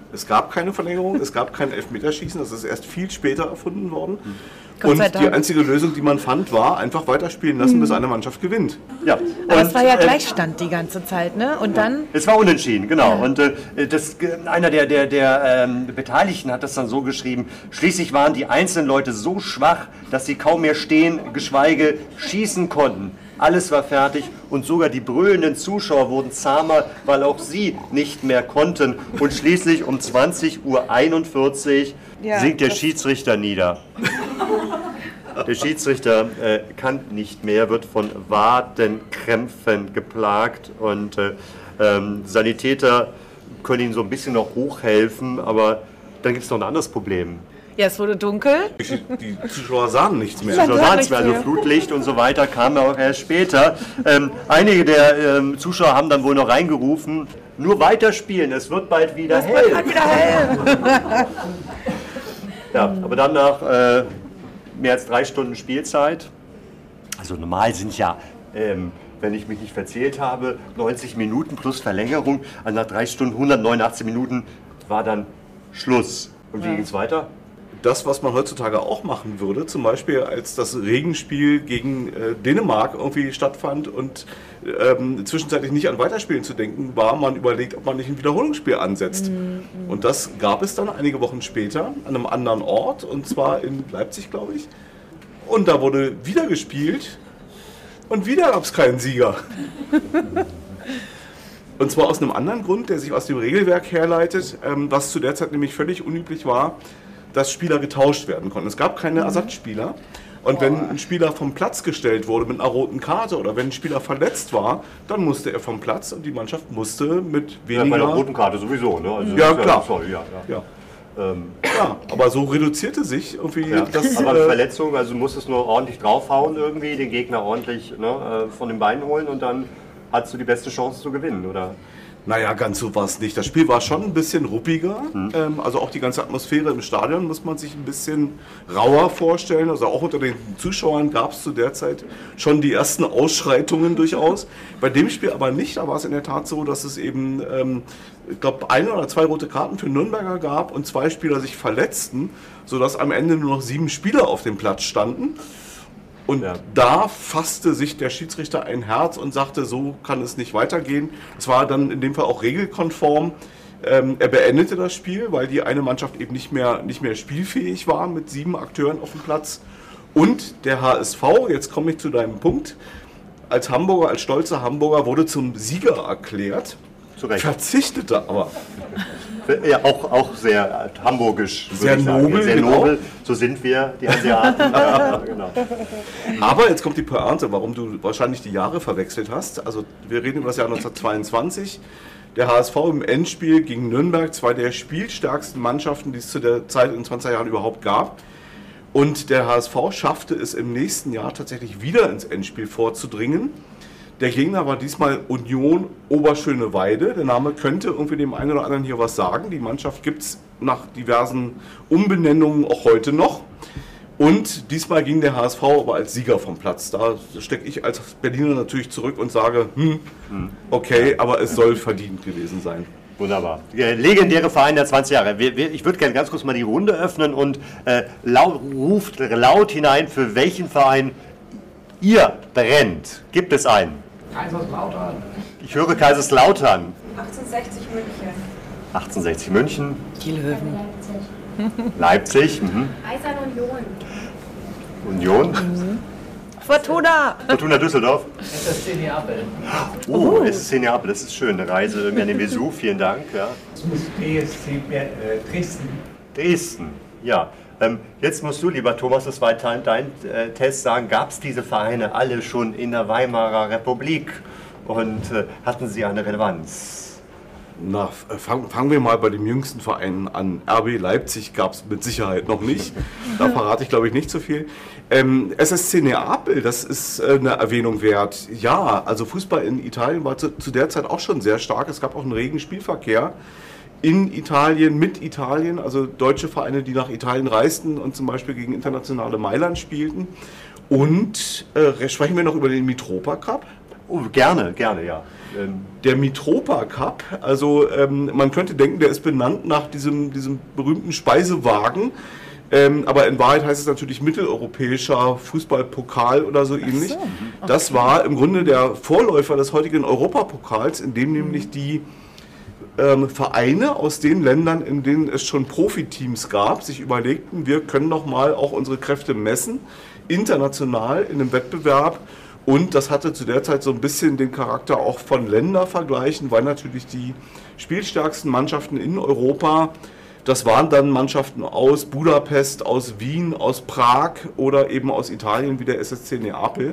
Es gab keine Verlängerung, es gab kein Elfmeterschießen, das ist erst viel später erfunden worden. Gott sei Und Dank. die einzige Lösung, die man fand, war einfach weiterspielen lassen, bis eine Mannschaft gewinnt. Ja. Aber es Und, war ja Gleichstand die ganze Zeit, ne? Und dann... Es war unentschieden, genau. Und einer der Beteiligten hat das dann so geschrieben, schließlich waren die einzelnen Leute so schwach, dass sie kaum mehr stehen, geschweige schießen konnten. Alles war fertig und sogar die brüllenden Zuschauer wurden zahmer, weil auch sie nicht mehr konnten. Und schließlich um 20:41 Uhr Ja, sinkt der das- Schiedsrichter nieder. Der Schiedsrichter kann nicht mehr, wird von Wadenkrämpfen geplagt und Sanitäter können ihm so ein bisschen noch hochhelfen, aber dann gibt es noch ein anderes Problem. Ja, es wurde dunkel. Die Zuschauer sahen nichts mehr. Ja. So gar sahen es nichts mehr, also mehr. Flutlicht und so weiter kam ja auch erst später. Einige der Zuschauer haben dann wohl noch reingerufen, nur weiterspielen, es wird bald wieder hell. Hat wieder hell. Ja, aber dann nach mehr als 3 Stunden Spielzeit, also normal sind ja, wenn ich mich nicht verzählt habe, 90 Minuten plus Verlängerung, also nach 3 Stunden 189 Minuten war dann Schluss. Und wie ging es weiter? Das, was man heutzutage auch machen würde, zum Beispiel als das Regenspiel gegen Dänemark irgendwie stattfand und zwischenzeitlich nicht an Weiterspielen zu denken war, man überlegt, ob man nicht ein Wiederholungsspiel ansetzt. Und das gab es dann einige Wochen später an einem anderen Ort, und zwar in Leipzig, glaube ich. Und da wurde wieder gespielt und wieder gab es keinen Sieger. Und zwar aus einem anderen Grund, der sich aus dem Regelwerk herleitet, was zu der Zeit nämlich völlig unüblich war, dass Spieler getauscht werden konnten. Es gab keine Ersatzspieler. Und wenn ein Spieler vom Platz gestellt wurde mit einer roten Karte oder wenn ein Spieler verletzt war, dann musste er vom Platz und die Mannschaft musste mit Ja, weniger... bei der roten Karte sowieso, ne? Also Ja, das ist klar. Sorry, ja. Ja. Ja, aber so reduzierte sich irgendwie Ja. das... Aber Verletzung, also du musstest nur ordentlich draufhauen irgendwie, den Gegner ordentlich von den Beinen holen und dann hast du die beste Chance zu gewinnen, oder? Naja, ganz so war es nicht. Das Spiel war schon ein bisschen ruppiger. Also auch die ganze Atmosphäre im Stadion muss man sich ein bisschen rauer vorstellen. Also auch unter den Zuschauern gab es zu der Zeit schon die ersten Ausschreitungen durchaus. Bei dem Spiel aber nicht. Da war es in der Tat so, dass es eben, ich glaube, 1 oder 2 rote Karten für Nürnberger gab und 2 Spieler sich verletzten, sodass am Ende nur noch 7 Spieler auf dem Platz standen. Und Ja. da fasste sich der Schiedsrichter ein Herz und sagte, so kann es nicht weitergehen. Es war dann in dem Fall auch regelkonform. Er beendete das Spiel, weil die eine Mannschaft eben nicht mehr spielfähig war mit 7 Akteuren auf dem Platz. Und der HSV, jetzt komme ich zu deinem Punkt, als Hamburger, als stolzer Hamburger wurde zum Sieger erklärt, Zu Recht. verzichtete aber. Ja, auch sehr hamburgisch. würde Sehr ich sagen. nobel, Sehr genau. nobel. So sind wir, die Asiaten. Ja, genau. Aber jetzt kommt die Pointe, warum du wahrscheinlich die Jahre verwechselt hast. Also wir reden über das Jahr 1922. Der HSV im Endspiel gegen Nürnberg, 2 der spielstärksten Mannschaften, die es zu der Zeit in 20 Jahren überhaupt gab. Und der HSV schaffte es im nächsten Jahr tatsächlich wieder ins Endspiel vorzudringen. Der Gegner war diesmal Union Oberschöneweide. Der Name könnte irgendwie dem einen oder anderen hier was sagen. Die Mannschaft gibt es nach diversen Umbenennungen auch heute noch. Und diesmal ging der HSV aber als Sieger vom Platz. Da stecke ich als Berliner natürlich zurück und sage, okay, aber es soll verdient gewesen sein. Wunderbar. Legendäre Verein der 20 Jahre. Ich würde gerne ganz kurz mal die Runde öffnen und ruft laut hinein, für welchen Verein ihr brennt. Gibt es einen? Kaiserslautern. Ich höre Kaiserslautern. 1860 München. 1860 München. Die Löwen. Leipzig. Mhm. Eisern Union. Union. Fortuna! Fortuna Düsseldorf. SSC Neapel. Oh, SSC Neapel, das ist schön. Eine Reise irgendwie an den Vesuv. Vielen Dank. Ja. Das muss BSC Dresden. Dresden, ja. Jetzt musst du, lieber Thomas, das war dein Test, sagen, gab es diese Vereine alle schon in der Weimarer Republik und hatten sie eine Relevanz? Na, fangen wir mal bei dem jüngsten Verein an. RB Leipzig gab es mit Sicherheit noch nicht. Da verrate ich, glaube ich, nicht so viel. SSC Neapel, das ist eine Erwähnung wert. Ja, also Fußball in Italien war zu der Zeit auch schon sehr stark. Es gab auch einen regen Spielverkehr in Italien, mit Italien, also deutsche Vereine, die nach Italien reisten und zum Beispiel gegen internationale Mailand spielten. Und sprechen wir noch über den Mitropa Cup? Oh, gerne, ja. Der Mitropa Cup, also man könnte denken, der ist benannt nach diesem berühmten Speisewagen, aber in Wahrheit heißt es natürlich mitteleuropäischer Fußballpokal oder so ähnlich. Okay. Das war im Grunde der Vorläufer des heutigen Europapokals, in dem nämlich die Vereine aus den Ländern, in denen es schon Profiteams gab, sich überlegten, wir können doch mal auch unsere Kräfte messen, international in einem Wettbewerb. Und das hatte zu der Zeit so ein bisschen den Charakter auch von Ländervergleichen, weil natürlich die spielstärksten Mannschaften in Europa, das waren dann Mannschaften aus Budapest, aus Wien, aus Prag oder eben aus Italien wie der SSC Neapel.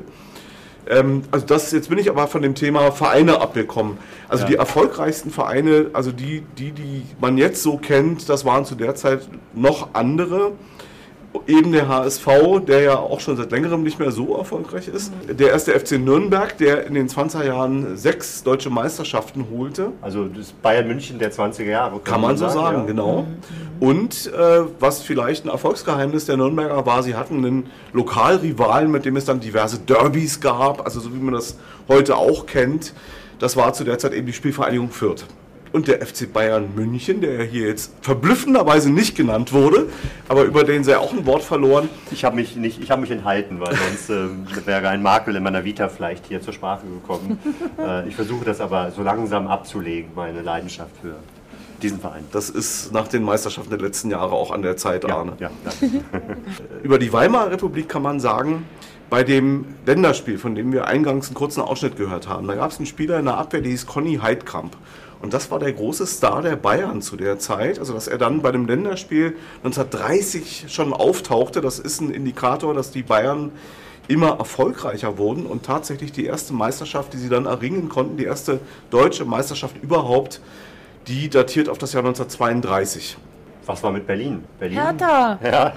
Also jetzt bin ich aber von dem Thema Vereine abgekommen. Also die erfolgreichsten Vereine, also die man jetzt so kennt, das waren zu der Zeit noch andere. Eben der HSV, der ja auch schon seit längerem nicht mehr so erfolgreich ist. Der erste FC Nürnberg, der in den 20er Jahren 6 deutsche Meisterschaften holte. Also das Bayern München der 20er Jahre. Kann man so sagen, ja. Genau. Und was vielleicht ein Erfolgsgeheimnis der Nürnberger war, sie hatten einen Lokalrivalen, mit dem es dann diverse Derbys gab, also so wie man das heute auch kennt. Das war zu der Zeit eben die Spielvereinigung Fürth. Und der FC Bayern München, der hier jetzt verblüffenderweise nicht genannt wurde, aber über den sei auch ein Wort verloren. Ich habe mich enthalten, weil sonst wäre ein Makel in meiner Vita vielleicht hier zur Sprache gekommen. Ich versuche das aber so langsam abzulegen, meine Leidenschaft für diesen Verein. Das ist nach den Meisterschaften der letzten Jahre auch an der Zeit, Arne. Ja. Über die Weimarer Republik kann man sagen, bei dem Länderspiel, von dem wir eingangs einen kurzen Ausschnitt gehört haben, da gab es einen Spieler in der Abwehr, der hieß Conny Heidkamp. Und das war der große Star der Bayern zu der Zeit. Also dass er dann bei dem Länderspiel 1930 schon auftauchte, das ist ein Indikator, dass die Bayern immer erfolgreicher wurden und tatsächlich die erste Meisterschaft, die sie dann erringen konnten, die erste deutsche Meisterschaft überhaupt, die datiert auf das Jahr 1932. Was war mit Berlin? Hertha! Ja.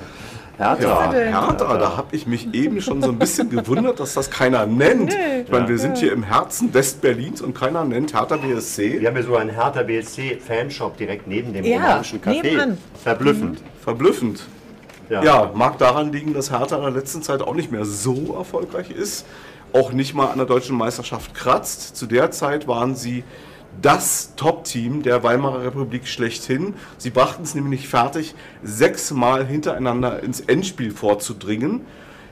Hertha, da habe ich mich eben schon so ein bisschen gewundert, dass das keiner nennt. Ich meine, wir sind hier im Herzen West-Berlins und keiner nennt Hertha BSC. Wir haben ja sogar einen Hertha BSC-Fanshop direkt neben dem romanischen Café. Nebenan. Verblüffend. Ja, mag daran liegen, dass Hertha in der letzten Zeit auch nicht mehr so erfolgreich ist. Auch nicht mal an der deutschen Meisterschaft kratzt. Zu der Zeit waren sie das Top-Team der Weimarer Republik schlechthin. Sie brachten es nämlich fertig, 6 Mal hintereinander ins Endspiel vorzudringen.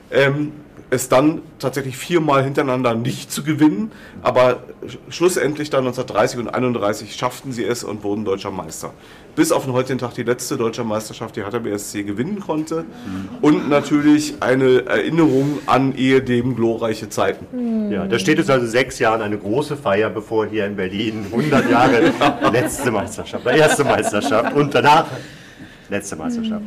Es dann tatsächlich 4 Mal hintereinander nicht zu gewinnen, aber schlussendlich dann 1930 und 1931 schafften sie es und wurden deutscher Meister. Bis auf den heutigen Tag die letzte deutsche Meisterschaft, die Hertha BSC gewinnen konnte. Und natürlich eine Erinnerung an ehedem glorreiche Zeiten. Ja, da steht es also 6 Jahren eine große Feier bevor hier in Berlin 100 Jahre letzte Meisterschaft, erste Meisterschaft und danach letzte Meisterschaft.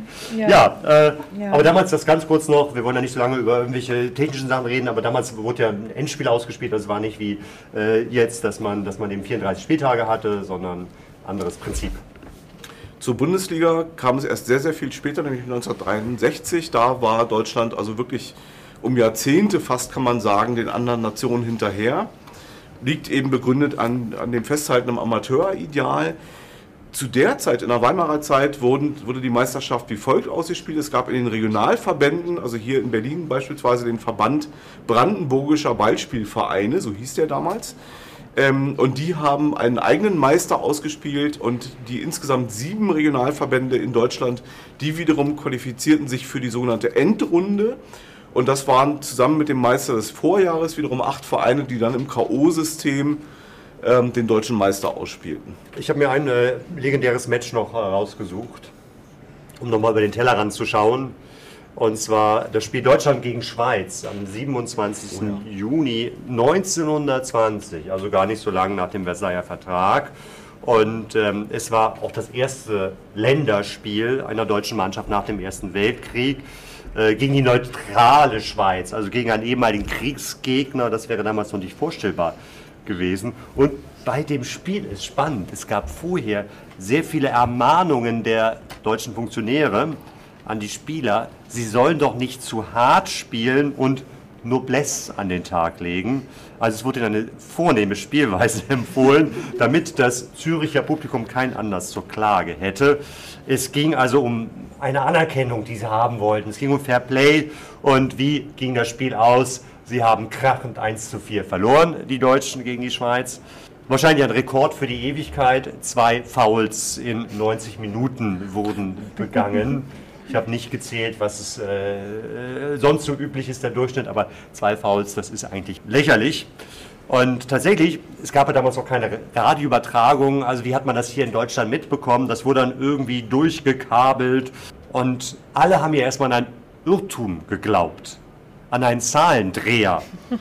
Aber damals, das ganz kurz noch, wir wollen ja nicht so lange über irgendwelche technischen Sachen reden, aber damals wurde ja ein Endspiel ausgespielt, das war nicht wie jetzt, dass man eben 34 Spieltage hatte, sondern anderes Prinzip. Zur Bundesliga kam es erst sehr, sehr viel später, nämlich 1963. Da war Deutschland also wirklich um Jahrzehnte fast, kann man sagen, den anderen Nationen hinterher. Liegt eben begründet an dem Festhalten am Amateurideal. Zu der Zeit, in der Weimarer Zeit, wurde die Meisterschaft wie folgt ausgespielt. Es gab in den Regionalverbänden, also hier in Berlin beispielsweise den Verband Brandenburgischer Ballspielvereine, so hieß der damals. Und die haben einen eigenen Meister ausgespielt und die insgesamt 7 Regionalverbände in Deutschland, die wiederum qualifizierten sich für die sogenannte Endrunde. Und das waren zusammen mit dem Meister des Vorjahres wiederum 8 Vereine, die dann im K.O.-System den deutschen Meister ausspielten. Ich habe mir ein legendäres Match noch rausgesucht, um nochmal über den Tellerrand zu schauen. Und zwar das Spiel Deutschland gegen Schweiz am 27. Juni 1920, also gar nicht so lange nach dem Versailler Vertrag. Und es war auch das erste Länderspiel einer deutschen Mannschaft nach dem Ersten Weltkrieg gegen die neutrale Schweiz, also gegen einen ehemaligen Kriegsgegner. Das wäre damals noch nicht vorstellbar gewesen. Und bei dem Spiel ist spannend, es gab vorher sehr viele Ermahnungen der deutschen Funktionäre an die Spieler, sie sollen doch nicht zu hart spielen und Noblesse an den Tag legen. Also es wurde ihnen eine vornehme Spielweise empfohlen, damit das Züricher Publikum keinen Anlass zur Klage hätte. Es ging also um eine Anerkennung, die sie haben wollten. Es ging um Fair Play und wie ging das Spiel aus? Sie haben krachend 1:4 verloren, die Deutschen gegen die Schweiz. Wahrscheinlich ein Rekord für die Ewigkeit. 2 Fouls in 90 Minuten wurden begangen. Ich habe nicht gezählt, was es sonst so üblich ist, der Durchschnitt, aber 2 Fouls, das ist eigentlich lächerlich. Und tatsächlich, es gab ja damals noch keine Radioübertragung, also wie hat man das hier in Deutschland mitbekommen? Das wurde dann irgendwie durchgekabelt und alle haben ja erstmal an einen Irrtum geglaubt, an einen Zahlendreher.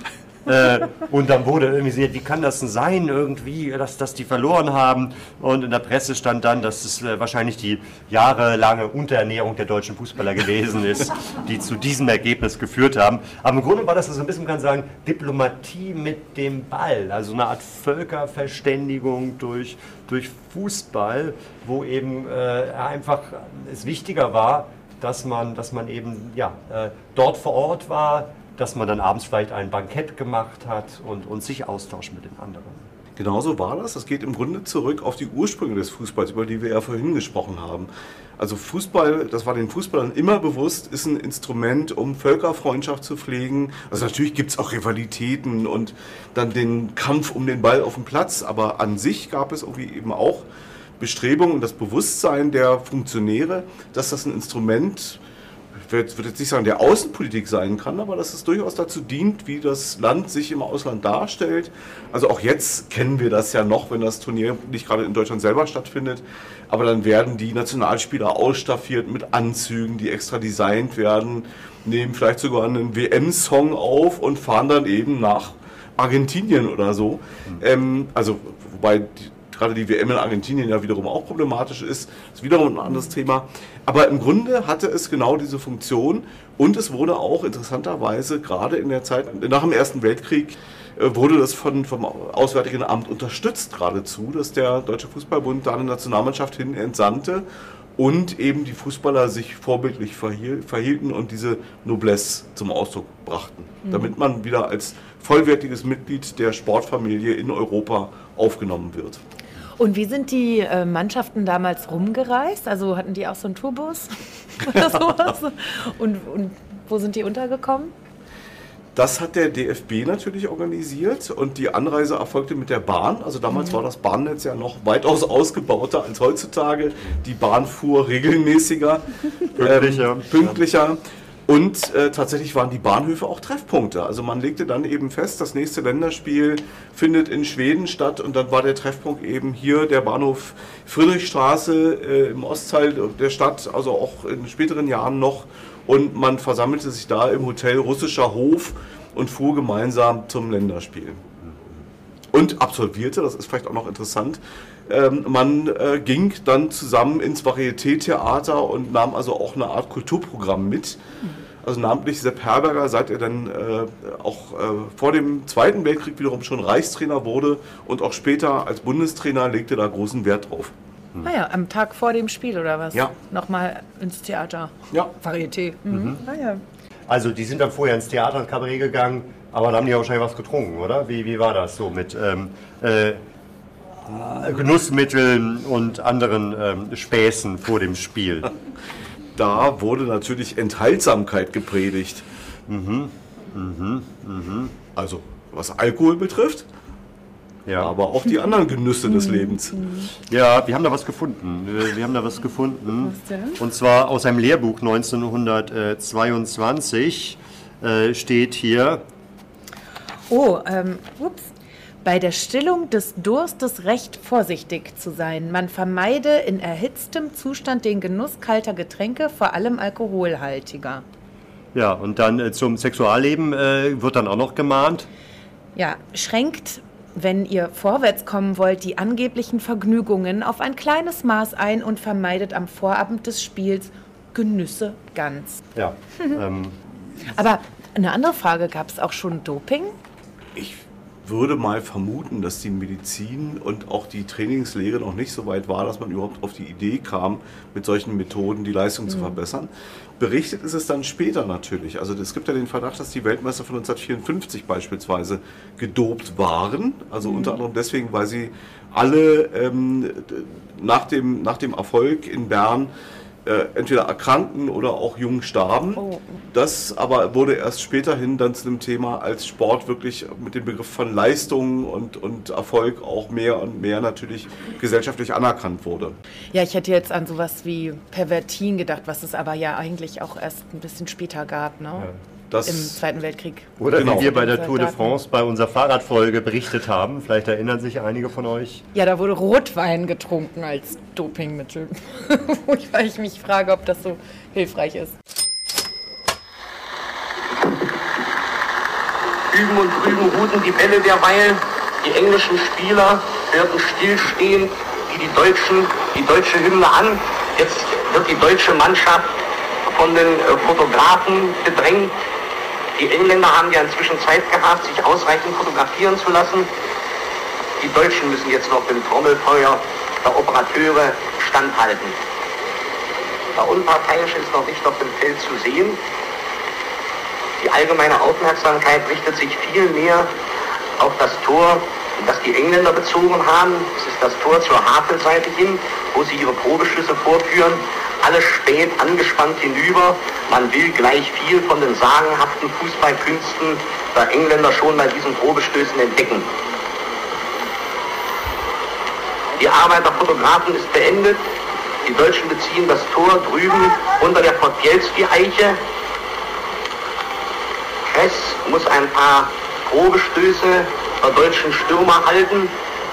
Und dann wurde irgendwie gesagt, wie kann das denn sein irgendwie, dass die verloren haben? Und in der Presse stand dann, dass es wahrscheinlich die jahrelange Unterernährung der deutschen Fußballer gewesen ist, die zu diesem Ergebnis geführt haben. Aber im Grunde war das so ein bisschen, man kann sagen, Diplomatie mit dem Ball, also eine Art Völkerverständigung durch Fußball, wo eben einfach es wichtiger war, dass man eben dort vor Ort war, dass man dann abends vielleicht ein Bankett gemacht hat und sich austauscht mit den anderen. Genauso war das. Das geht im Grunde zurück auf die Ursprünge des Fußballs, über die wir ja vorhin gesprochen haben. Also Fußball, das war den Fußballern immer bewusst, ist ein Instrument, um Völkerfreundschaft zu pflegen. Also natürlich gibt es auch Rivalitäten und dann den Kampf um den Ball auf dem Platz, aber an sich gab es irgendwie eben auch Bestrebungen und das Bewusstsein der Funktionäre, dass das ein Instrument, ich würde jetzt nicht sagen, der Außenpolitik sein kann, aber dass es durchaus dazu dient, wie das Land sich im Ausland darstellt. Also auch jetzt kennen wir das ja noch, wenn das Turnier nicht gerade in Deutschland selber stattfindet, aber dann werden die Nationalspieler ausstaffiert mit Anzügen, die extra designt werden, nehmen vielleicht sogar einen WM-Song auf und fahren dann eben nach Argentinien oder so. Also wobei gerade die WM in Argentinien ja wiederum auch problematisch ist wiederum ein anderes Thema. Aber im Grunde hatte es genau diese Funktion und es wurde auch interessanterweise gerade in der Zeit nach dem Ersten Weltkrieg wurde das vom Auswärtigen Amt unterstützt geradezu, dass der Deutsche Fußballbund da eine Nationalmannschaft hin entsandte und eben die Fußballer sich vorbildlich verhielten und diese Noblesse zum Ausdruck brachten, damit man wieder als vollwertiges Mitglied der Sportfamilie in Europa aufgenommen wird. Und wie sind die Mannschaften damals rumgereist? Also hatten die auch so einen Tourbus oder sowas? Und wo sind die untergekommen? Das hat der DFB natürlich organisiert und die Anreise erfolgte mit der Bahn. Also damals war das Bahnnetz ja noch weitaus ausgebauter als heutzutage. Die Bahn fuhr regelmäßiger, pünktlicher. Und tatsächlich waren die Bahnhöfe auch Treffpunkte. Also man legte dann eben fest, das nächste Länderspiel findet in Schweden statt und dann war der Treffpunkt eben hier der Bahnhof Friedrichstraße im Ostteil der Stadt, also auch in späteren Jahren noch. Und man versammelte sich da im Hotel Russischer Hof und fuhr gemeinsam zum Länderspiel. Und absolvierte, das ist vielleicht auch noch interessant, man ging dann zusammen ins Varieté-Theater und nahm also auch eine Art Kulturprogramm mit. Also namentlich Sepp Herberger, seit er dann auch vor dem Zweiten Weltkrieg wiederum schon Reichstrainer wurde und auch später als Bundestrainer legte da großen Wert drauf. Ah ja, am Tag vor dem Spiel oder was? Ja. Nochmal ins Theater. Ja. Varieté. Ah ja. Also die sind dann vorher ins Theater, ins Kabarett gegangen, aber dann haben die ja wahrscheinlich was getrunken, oder? Wie war das so mit Genussmitteln und anderen Späßen vor dem Spiel? Da wurde natürlich Enthaltsamkeit gepredigt. Also was Alkohol betrifft, Ja. aber auch die anderen Genüsse des Lebens. Ja, wir haben da was gefunden. Was denn? Und zwar aus einem Lehrbuch 1922 steht hier: Ups. Bei der Stillung des Durstes recht vorsichtig zu sein. Man vermeide in erhitztem Zustand den Genuss kalter Getränke, vor allem alkoholhaltiger. Ja, und dann zum Sexualleben wird dann auch noch gemahnt. Ja, schränkt, wenn ihr vorwärts kommen wollt, die angeblichen Vergnügungen auf ein kleines Maß ein und vermeidet am Vorabend des Spiels Genüsse ganz. Ja. Aber eine andere Frage, gab es auch schon Doping? Ich würde mal vermuten, dass die Medizin und auch die Trainingslehre noch nicht so weit war, dass man überhaupt auf die Idee kam, mit solchen Methoden die Leistung zu verbessern. Berichtet ist es dann später natürlich. Also es gibt ja den Verdacht, dass die Weltmeister von 1954 beispielsweise gedopt waren. Also unter anderem deswegen, weil sie alle nach dem Erfolg in Bern entweder erkrankten oder auch jung starben. Das aber wurde erst späterhin dann zu einem Thema, als Sport wirklich mit dem Begriff von Leistung und Erfolg auch mehr und mehr natürlich gesellschaftlich anerkannt wurde. Ja, ich hätte jetzt an sowas wie Pervertin gedacht, was es aber ja eigentlich auch erst ein bisschen später gab, ne? Ja. Im Zweiten Weltkrieg. Oder Genau. wie wir bei der Tour de France bei unserer Fahrradfolge berichtet haben, vielleicht erinnern sich einige von euch. Ja, da wurde Rotwein getrunken als Dopingmittel. Weil ich mich frage, ob das so hilfreich ist. Hüben und drüben ruhten die Bälle derweil. Die englischen Spieler hörten stillstehend wie die deutsche Hymne an. Jetzt wird die deutsche Mannschaft von den Fotografen bedrängt. Die Engländer haben ja inzwischen Zeit gehabt, sich ausreichend fotografieren zu lassen. Die Deutschen müssen jetzt noch dem Trommelfeuer der Operateure standhalten. Der Unparteiische ist noch nicht auf dem Feld zu sehen. Die allgemeine Aufmerksamkeit richtet sich viel mehr auf das Tor, das die Engländer bezogen haben. Es ist das Tor zur Havelseite hin, wo sie ihre Probeschüsse vorführen. Alles spät angespannt hinüber. Man will gleich viel von den sagenhaften Fußballkünsten der Engländer schon bei diesen Probestößen entdecken. Die Arbeit der Fotografen ist beendet. Die Deutschen beziehen das Tor drüben unter der Podbielski-Eiche. Kress muss ein paar Probestöße der deutschen Stürmer halten.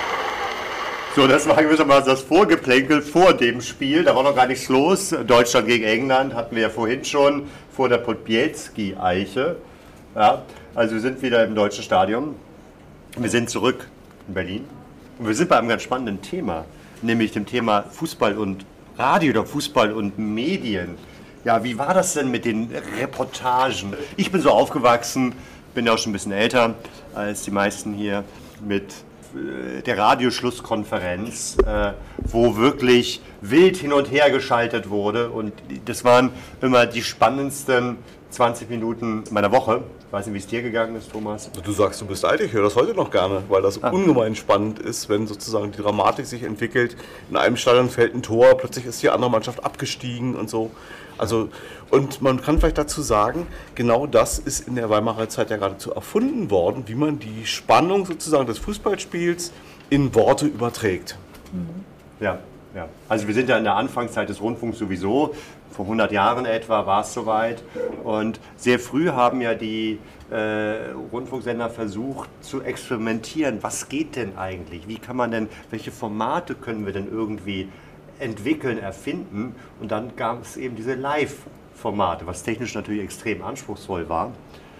So, das war gewissermaßen das Vorgeplänkel vor dem Spiel. Da war noch gar nichts los. Deutschland gegen England hatten wir ja vorhin schon vor der Podbielski-Eiche. Ja, also wir sind wieder im deutschen Stadion. Wir sind zurück in Berlin. Und wir sind bei einem ganz spannenden Thema, nämlich dem Thema Fußball und Radio oder Fußball und Medien. Ja, wie war das denn mit den Reportagen? Ich bin so aufgewachsen, bin ja auch schon ein bisschen älter als die meisten hier, mit der Radioschlusskonferenz, wo wirklich wild hin und her geschaltet wurde. Und das waren immer die spannendsten 20 Minuten meiner Woche. Ich weiß nicht, wie es dir gegangen ist, Thomas. Du sagst, du bist alt, ich höre das heute noch gerne, weil das ungemein spannend ist, wenn sozusagen die Dramatik sich entwickelt. In einem Stadion fällt ein Tor, plötzlich ist die andere Mannschaft abgestiegen und so. Also, und man kann vielleicht dazu sagen, genau das ist in der Weimarer Zeit ja geradezu erfunden worden, wie man die Spannung sozusagen des Fußballspiels in Worte überträgt. Ja, ja. Also wir sind ja in der Anfangszeit des Rundfunks sowieso. Vor 100 Jahren etwa war es soweit. Und sehr früh haben ja die Rundfunksender versucht zu experimentieren. Was geht denn eigentlich? Wie kann man denn, welche Formate können wir denn irgendwie entwickeln, erfinden? Und dann gab es eben diese Live-Formate, was technisch natürlich extrem anspruchsvoll war.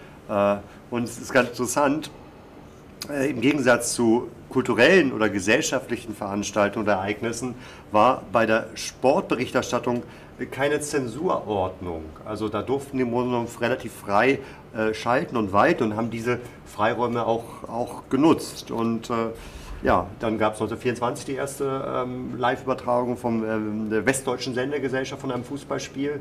Und es ist ganz interessant, im Gegensatz zu kulturellen oder gesellschaftlichen Veranstaltungen oder Ereignissen war bei der Sportberichterstattung keine Zensurordnung. Also da durften die Medien relativ frei schalten und walten und haben diese Freiräume auch genutzt. Und ja, dann gab es 1924 die erste Live-Übertragung der Westdeutschen Sendegesellschaft von einem Fußballspiel.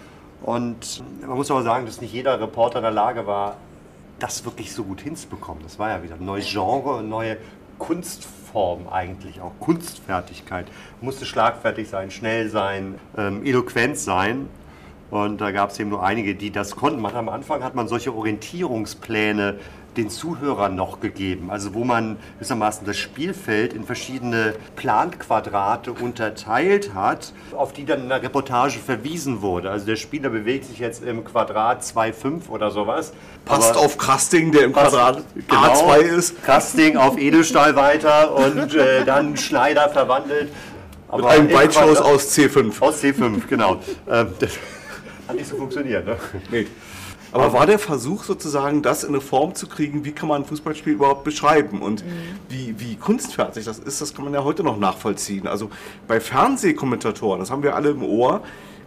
Und man muss aber sagen, dass nicht jeder Reporter in der Lage war, das wirklich so gut hinzubekommen. Das war ja wieder ein neues Genre, eine neue Kunstform eigentlich, auch Kunstfertigkeit. Musste schlagfertig sein, schnell sein, eloquent sein. Und da gab es eben nur einige, die das konnten. Am Anfang hat man solche Orientierungspläne den Zuhörern noch gegeben, also wo man gewissermaßen das Spielfeld in verschiedene Planquadrate unterteilt hat, auf die dann in der Reportage verwiesen wurde. Also der Spieler bewegt sich jetzt im Quadrat 2,5 oder sowas. Passt auf Krasting, der im Quadrat A2 ist. Krasting auf Edelstahl weiter und dann Schneider verwandelt. Aber mit einem Weitschuss aus C5. Aus C5, genau. Das hat nicht so funktioniert, ne? Nee. Aber war der Versuch sozusagen, das in eine Form zu kriegen, wie kann man ein Fußballspiel überhaupt beschreiben und wie kunstfertig das ist, das kann man ja heute noch nachvollziehen. Also bei Fernsehkommentatoren, das haben wir alle im Ohr,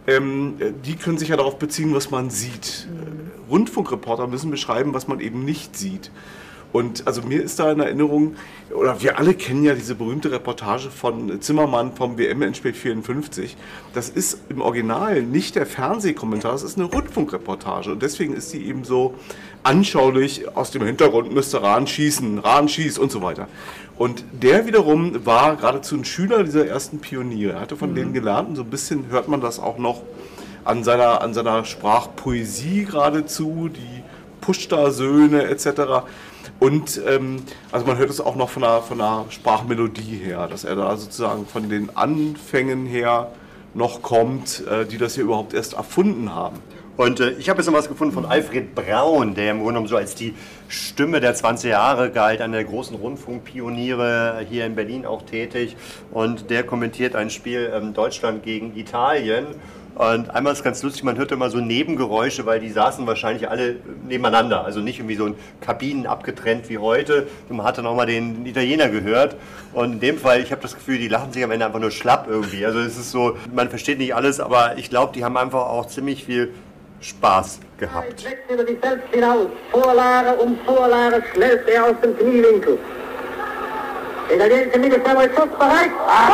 die können sich ja darauf beziehen, was man sieht. Rundfunkreporter müssen beschreiben, was man eben nicht sieht. Und also mir ist da in Erinnerung, oder wir alle kennen ja diese berühmte Reportage von Zimmermann vom WM-Endspiel 54. Das ist im Original nicht der Fernsehkommentar, das ist eine Rundfunkreportage. Und deswegen ist die eben so anschaulich, aus dem Hintergrund müsste Rahn schießen, Rahn schießt und so weiter. Und der wiederum war geradezu ein Schüler dieser ersten Pioniere. Er hatte von denen gelernt und so ein bisschen hört man das auch noch an seiner Sprachpoesie geradezu, die Pushta-Söhne etc. Und also man hört es auch noch von der Sprachmelodie her, dass er da sozusagen von den Anfängen her noch kommt, die das hier überhaupt erst erfunden haben. Und ich habe jetzt noch was gefunden von Alfred Braun, der im Grunde genommen so als die Stimme der 20 Jahre galt, einer der großen Rundfunkpioniere hier in Berlin auch tätig. Und der kommentiert ein Spiel Deutschland gegen Italien. Und einmal ist ganz lustig, man hört immer so Nebengeräusche, weil die saßen wahrscheinlich alle nebeneinander. Also nicht irgendwie so in Kabinen abgetrennt wie heute. Und man hat dann auch mal den Italiener gehört. Und in dem Fall, ich habe das Gefühl, die lachen sich am Ende einfach nur schlapp irgendwie. Also es ist so, man versteht nicht alles, aber ich glaube, die haben einfach auch ziemlich viel Spaß gehabt. Wächst über sich selbst hinaus. Vorlage um Vorlage schnellt er aus dem Kniewinkel. Der italienische Militär ist schussbereit.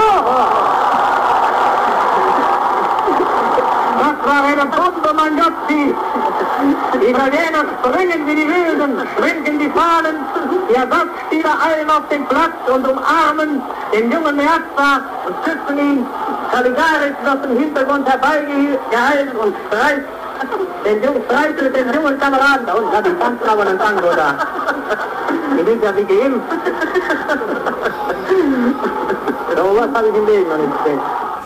Das war eine Bombe, Magnozzi. Die Italiener springen wie die Wilden, schwenken die Fahnen. Die Ersatzspieler eilen auf den Platz und umarmen den jungen Meazza und schützen ihn. Caligari ist aus dem Hintergrund herbeigeeilt und streicht den jungen Kameraden. Da unten hat die tanzen aber einen Tango da. Die sind ja wie geimpft. So was habe ich im Leben noch nicht gesehen.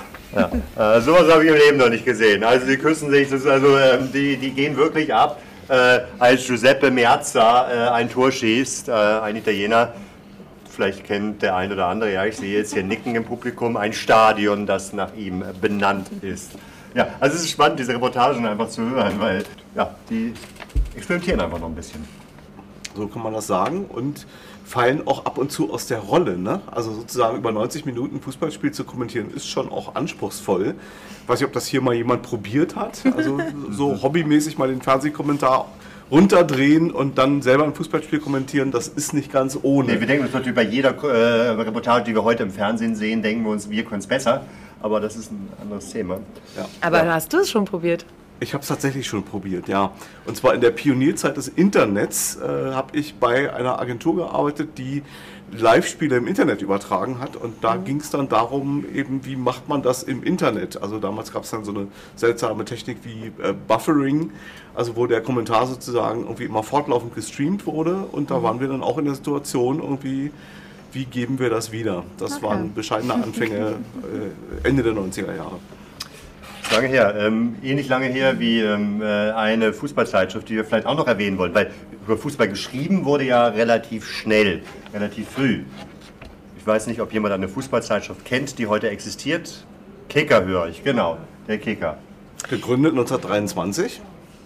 Ja, sowas habe ich im Leben noch nicht gesehen. Also die küssen sich, die gehen wirklich ab, als Giuseppe Meazza ein Tor schießt, ein Italiener. Vielleicht kennt der ein oder andere, ja, ich sehe jetzt hier Nicken im Publikum, ein Stadion, das nach ihm benannt ist. Ja, also es ist spannend, diese Reportagen einfach zu hören, weil ja, die experimentieren einfach noch ein bisschen. So kann man das sagen und fallen auch ab und zu aus der Rolle. Ne? Also sozusagen über 90 Minuten ein Fußballspiel zu kommentieren, ist schon auch anspruchsvoll. Ich weiß nicht, ob das hier mal jemand probiert hat. Also so hobbymäßig mal den Fernsehkommentar runterdrehen und dann selber ein Fußballspiel kommentieren, das ist nicht ganz ohne. Nee, wir denken uns natürlich bei jeder Reportage, die wir heute im Fernsehen sehen, denken wir uns, wir können es besser. Aber das ist ein anderes Thema. Ja. Aber hast du es schon probiert? Ich habe es tatsächlich schon probiert, ja. Und zwar in der Pionierzeit des Internets habe ich bei einer Agentur gearbeitet, die Live-Spiele im Internet übertragen hat. Und da ging es dann darum, eben wie macht man das im Internet. Also damals gab es dann so eine seltsame Technik wie Buffering, also wo der Kommentar sozusagen irgendwie immer fortlaufend gestreamt wurde. Und da waren wir dann auch in der Situation irgendwie, wie geben wir das wieder? Das waren bescheidene Anfänge Ende der 90er Jahre. Lange her, ähnlich lange her wie eine Fußballzeitschrift, die wir vielleicht auch noch erwähnen wollen, weil über Fußball geschrieben wurde ja relativ schnell, relativ früh. Ich weiß nicht, ob jemand eine Fußballzeitschrift kennt, die heute existiert. Kicker höre ich, genau, der Kicker. Gegründet 1923?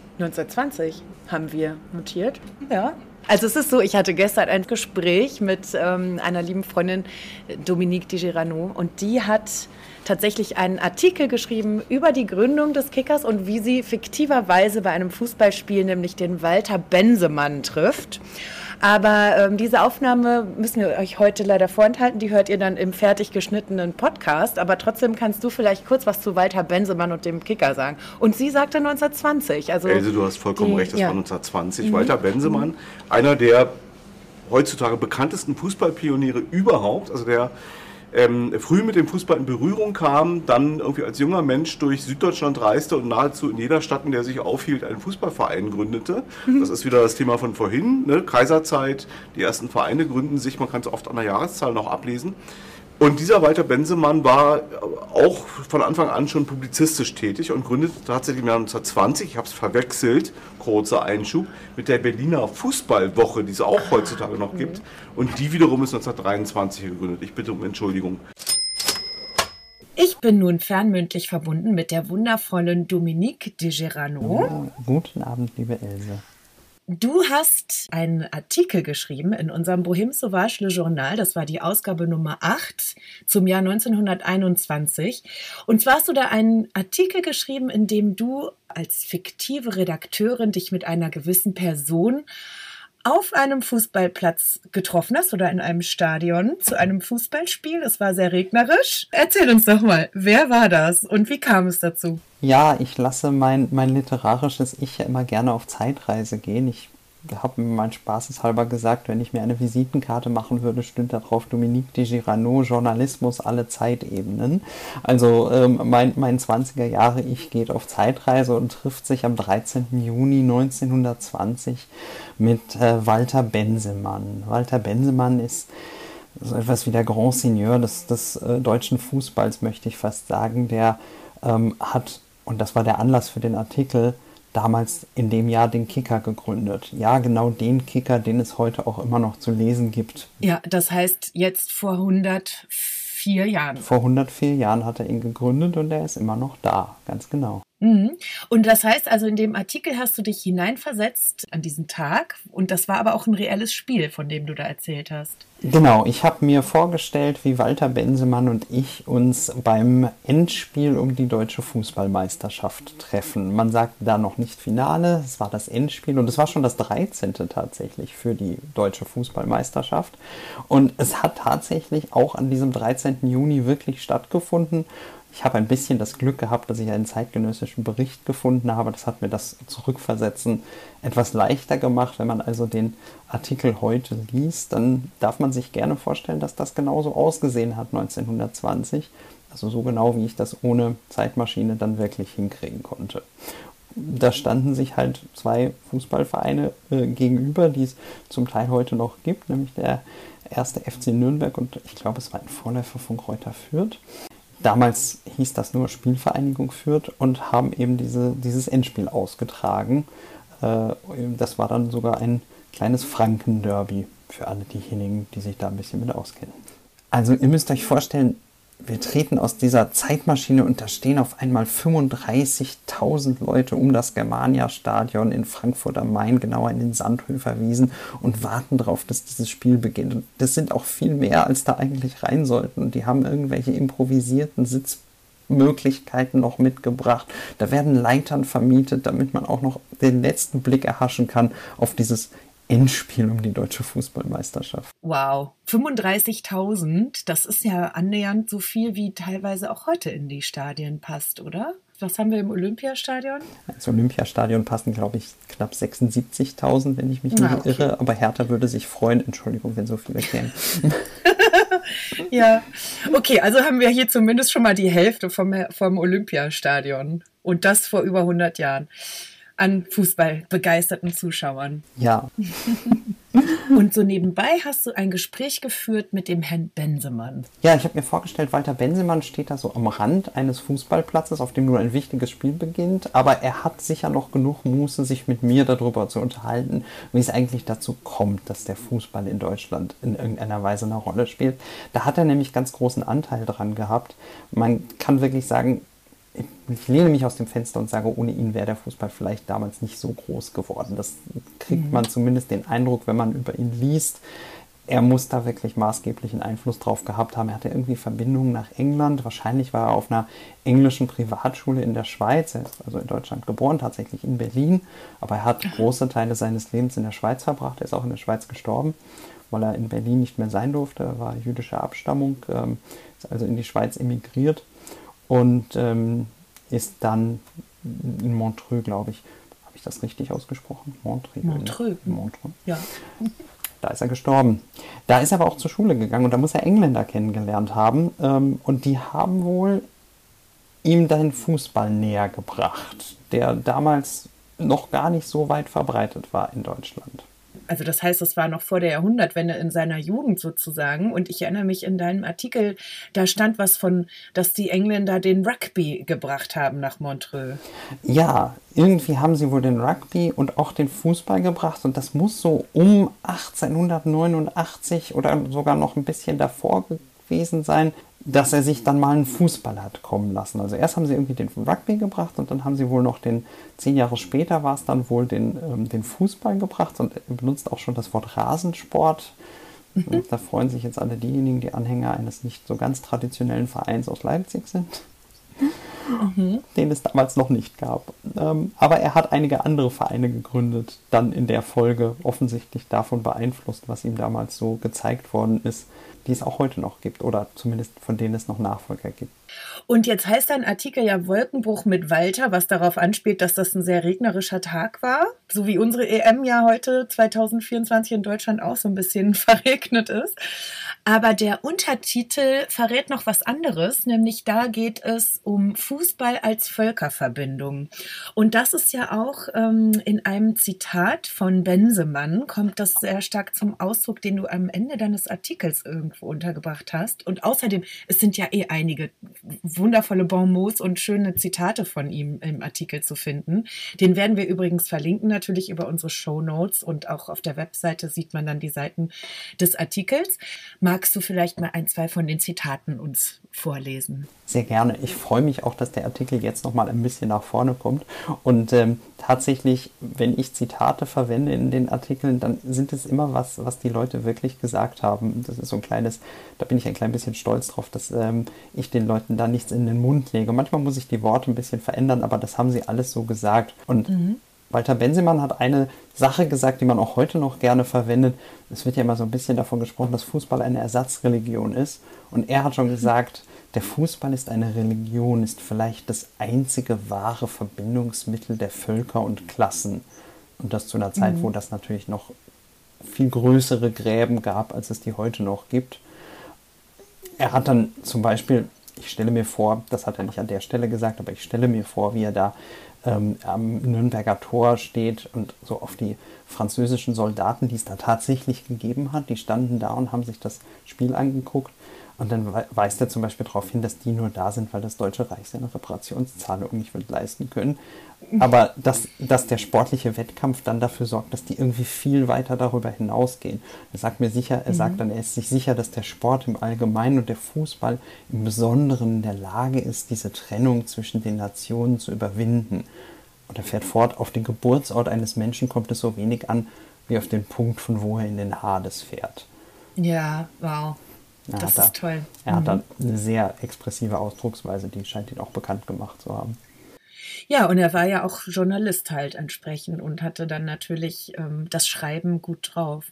1920 haben wir notiert, ja. Also es ist so, ich hatte gestern ein Gespräch mit einer lieben Freundin, Dominique Di Girano, und die hat tatsächlich einen Artikel geschrieben über die Gründung des Kickers und wie sie fiktiverweise bei einem Fußballspiel nämlich den Walter Bensemann trifft. Aber diese Aufnahme müssen wir euch heute leider vorenthalten, die hört ihr dann im fertig geschnittenen Podcast. Aber trotzdem kannst du vielleicht kurz was zu Walter Bensemann und dem Kicker sagen. Und sie sagte 1920. Also Else, du hast vollkommen recht, das war 1920. Walter Bensemann, einer der heutzutage bekanntesten Fußballpioniere überhaupt, also der früh mit dem Fußball in Berührung kam, dann irgendwie als junger Mensch durch Süddeutschland reiste und nahezu in jeder Stadt, in der sich aufhielt, einen Fußballverein gründete. Das ist wieder das Thema von vorhin, ne? Kaiserzeit, die ersten Vereine gründen sich, man kann es oft an der Jahreszahl noch ablesen. Und dieser Walter Bensemann war auch von Anfang an schon publizistisch tätig und gründete tatsächlich im Jahr 1920, ich habe es verwechselt, kurzer Einschub, mit der Berliner Fußballwoche, die es auch heutzutage noch gibt. Und die wiederum ist 1923 gegründet. Ich bitte um Entschuldigung. Ich bin nun fernmündlich verbunden mit der wundervollen Dominique Di Girano. Ja, guten Abend, liebe Else. Du hast einen Artikel geschrieben in unserem Bohème Sauvage Le Journal, das war die Ausgabe Nummer 8 zum Jahr 1921. Und zwar hast du da einen Artikel geschrieben, in dem du als fiktive Redakteurin dich mit einer gewissen Person auf einem Fußballplatz getroffen hast oder in einem Stadion zu einem Fußballspiel. Es war sehr regnerisch. Erzähl uns doch mal, wer war das und wie kam es dazu? Ja, ich lasse mein literarisches Ich ja immer gerne auf Zeitreise gehen. Ich habe mir mal spaßeshalber gesagt, wenn ich mir eine Visitenkarte machen würde, stünde da drauf Dominique de Girano, Journalismus, alle Zeitebenen. Also mein 20er Jahre Ich geht auf Zeitreise und trifft sich am 13. Juni 1920 mit Walter Bensemann. Walter Bensemann ist so etwas wie der Grand Seigneur des deutschen Fußballs, möchte ich fast sagen. Der hat, und das war der Anlass für den Artikel, damals in dem Jahr den Kicker gegründet. Ja, genau den Kicker, den es heute auch immer noch zu lesen gibt. Ja, das heißt jetzt vor 104 Jahren. Vor 104 Jahren hat er ihn gegründet und er ist immer noch da, ganz genau. Und das heißt also, in dem Artikel hast du dich hineinversetzt an diesen Tag und das war aber auch ein reelles Spiel, von dem du da erzählt hast. Genau, ich habe mir vorgestellt, wie Walter Bensemann und ich uns beim Endspiel um die deutsche Fußballmeisterschaft treffen. Man sagt da noch nicht Finale, es war das Endspiel und es war schon das 13. tatsächlich für die deutsche Fußballmeisterschaft. Und es hat tatsächlich auch an diesem 13. Juni wirklich stattgefunden. Ich habe ein bisschen das Glück gehabt, dass ich einen zeitgenössischen Bericht gefunden habe. Das hat mir das Zurückversetzen etwas leichter gemacht. Wenn man also den Artikel heute liest, dann darf man sich gerne vorstellen, dass das genauso ausgesehen hat 1920. Also so genau, wie ich das ohne Zeitmaschine dann wirklich hinkriegen konnte. Da standen sich halt zwei Fußballvereine gegenüber, die es zum Teil heute noch gibt, nämlich der erste FC Nürnberg und ich glaube, es war ein Vorläufer von Greuther Fürth. Damals hieß das nur Spielvereinigung Fürth und haben eben dieses Endspiel ausgetragen. Das war dann sogar ein kleines Franken-Derby für alle diejenigen, die sich da ein bisschen mit auskennen. Also ihr müsst euch vorstellen, wir treten aus dieser Zeitmaschine und da stehen auf einmal 35.000 Leute um das Germania-Stadion in Frankfurt am Main, genauer in den Sandhöfer Wiesen und warten darauf, dass dieses Spiel beginnt. Und das sind auch viel mehr, als da eigentlich rein sollten. Und die haben irgendwelche improvisierten Sitzmöglichkeiten noch mitgebracht. Da werden Leitern vermietet, damit man auch noch den letzten Blick erhaschen kann auf dieses Endspiel um die deutsche Fußballmeisterschaft. Wow, 35.000, das ist ja annähernd so viel, wie teilweise auch heute in die Stadien passt, oder? Was haben wir im Olympiastadion? Ins Olympiastadion passen, glaube ich, knapp 76.000, wenn ich mich nicht irre. Aber Hertha würde sich freuen, Entschuldigung, wenn so viele kämen. Ja, okay, also haben wir hier zumindest schon mal die Hälfte vom Olympiastadion. Und das vor über 100 Jahren. An fußballbegeisterten Zuschauern. Ja. Und so nebenbei hast du ein Gespräch geführt mit dem Herrn Bensemann. Ja, ich habe mir vorgestellt, Walter Bensemann steht da so am Rand eines Fußballplatzes, auf dem nur ein wichtiges Spiel beginnt, aber er hat sicher noch genug Muße, sich mit mir darüber zu unterhalten, wie es eigentlich dazu kommt, dass der Fußball in Deutschland in irgendeiner Weise eine Rolle spielt. Da hat er nämlich ganz großen Anteil dran gehabt. Man kann wirklich sagen, ich lehne mich aus dem Fenster und sage, ohne ihn wäre der Fußball vielleicht damals nicht so groß geworden. Das kriegt man zumindest den Eindruck, wenn man über ihn liest. Er muss da wirklich maßgeblichen Einfluss drauf gehabt haben. Er hatte irgendwie Verbindungen nach England. Wahrscheinlich war er auf einer englischen Privatschule in der Schweiz. Er ist also in Deutschland geboren, tatsächlich in Berlin. Aber er hat große Teile seines Lebens in der Schweiz verbracht. Er ist auch in der Schweiz gestorben, weil er in Berlin nicht mehr sein durfte. Er war jüdischer Abstammung, ist also in die Schweiz emigriert. Und ist dann in Montreux, glaube ich, habe ich das richtig ausgesprochen? Montreux. Ja. Da ist er gestorben. Da ist er aber auch zur Schule gegangen und da muss er Engländer kennengelernt haben. Und die haben wohl ihm den Fußball näher gebracht, der damals noch gar nicht so weit verbreitet war in Deutschland. Also das heißt, es war noch vor der Jahrhundertwende in seiner Jugend sozusagen. Und ich erinnere mich in deinem Artikel, da stand was von, dass die Engländer den Rugby gebracht haben nach Montreux. Ja, irgendwie haben sie wohl den Rugby und auch den Fußball gebracht. Und das muss so um 1889 oder sogar noch ein bisschen davor gewesen sein, dass er sich dann mal einen Fußball hat kommen lassen. Also erst haben sie irgendwie den Rugby gebracht und dann haben sie wohl noch 10 Jahre später war es dann wohl den Fußball gebracht und er benutzt auch schon das Wort Rasensport. Da freuen sich jetzt alle diejenigen, die Anhänger eines nicht so ganz traditionellen Vereins aus Leipzig sind. den es damals noch nicht gab. Aber er hat einige andere Vereine gegründet, dann in der Folge offensichtlich davon beeinflusst, was ihm damals so gezeigt worden ist, die es auch heute noch gibt oder zumindest von denen es noch Nachfolger gibt. Und jetzt heißt dein Artikel ja Wolkenbruch mit Walter, was darauf anspielt, dass das ein sehr regnerischer Tag war, so wie unsere EM ja heute 2024 in Deutschland auch so ein bisschen verregnet ist. Aber der Untertitel verrät noch was anderes, nämlich da geht es um Fußball als Völkerverbindung. Und das ist ja auch in einem Zitat von Bensemann, kommt das sehr stark zum Ausdruck, den du am Ende deines Artikels irgendwo untergebracht hast. Und außerdem, es sind ja einige wundervolle Bonmots und schöne Zitate von ihm im Artikel zu finden. Den werden wir übrigens verlinken, natürlich über unsere Shownotes, und auch auf der Webseite sieht man dann die Seiten des Artikels. Magst du vielleicht mal 1, 2 von den Zitaten uns vorlesen? Sehr gerne. Ich freue mich auch, dass der Artikel jetzt nochmal ein bisschen nach vorne kommt. Und tatsächlich, wenn ich Zitate verwende in den Artikeln, dann sind es immer was die Leute wirklich gesagt haben. Das ist so ein kleines, da bin ich ein klein bisschen stolz drauf, dass ich den Leuten da nichts in den Mund lege. Manchmal muss ich die Worte ein bisschen verändern, aber das haben sie alles so gesagt. Und Walter Bensemann hat eine Sache gesagt, die man auch heute noch gerne verwendet. Es wird ja immer so ein bisschen davon gesprochen, dass Fußball eine Ersatzreligion ist. Und er hat schon gesagt, der Fußball ist eine Religion, ist vielleicht das einzige wahre Verbindungsmittel der Völker und Klassen. Und das zu einer Zeit, wo das natürlich noch viel größere Gräben gab, als es die heute noch gibt. Er hat dann zum Beispiel, ich stelle mir vor, das hat er nicht an der Stelle gesagt, aber ich stelle mir vor, wie er da am Nürnberger Tor steht und so auf die französischen Soldaten, die es da tatsächlich gegeben hat, die standen da und haben sich das Spiel angeguckt. Und dann weist er zum Beispiel darauf hin, dass die nur da sind, weil das Deutsche Reich seine Reparationszahlung nicht wird leisten können. Aber dass der sportliche Wettkampf dann dafür sorgt, dass die irgendwie viel weiter darüber hinausgehen. Er sagt dann, er ist sich sicher, dass der Sport im Allgemeinen und der Fußball im Besonderen in der Lage ist, diese Trennung zwischen den Nationen zu überwinden. Und er fährt fort, auf den Geburtsort eines Menschen kommt es so wenig an, wie auf den Punkt, von wo er in den Hades fährt. Ja, wow. Das ist toll. Er hat dann eine sehr expressive Ausdrucksweise, die scheint ihn auch bekannt gemacht zu haben. Ja, und er war ja auch Journalist halt entsprechend und hatte dann natürlich das Schreiben gut drauf.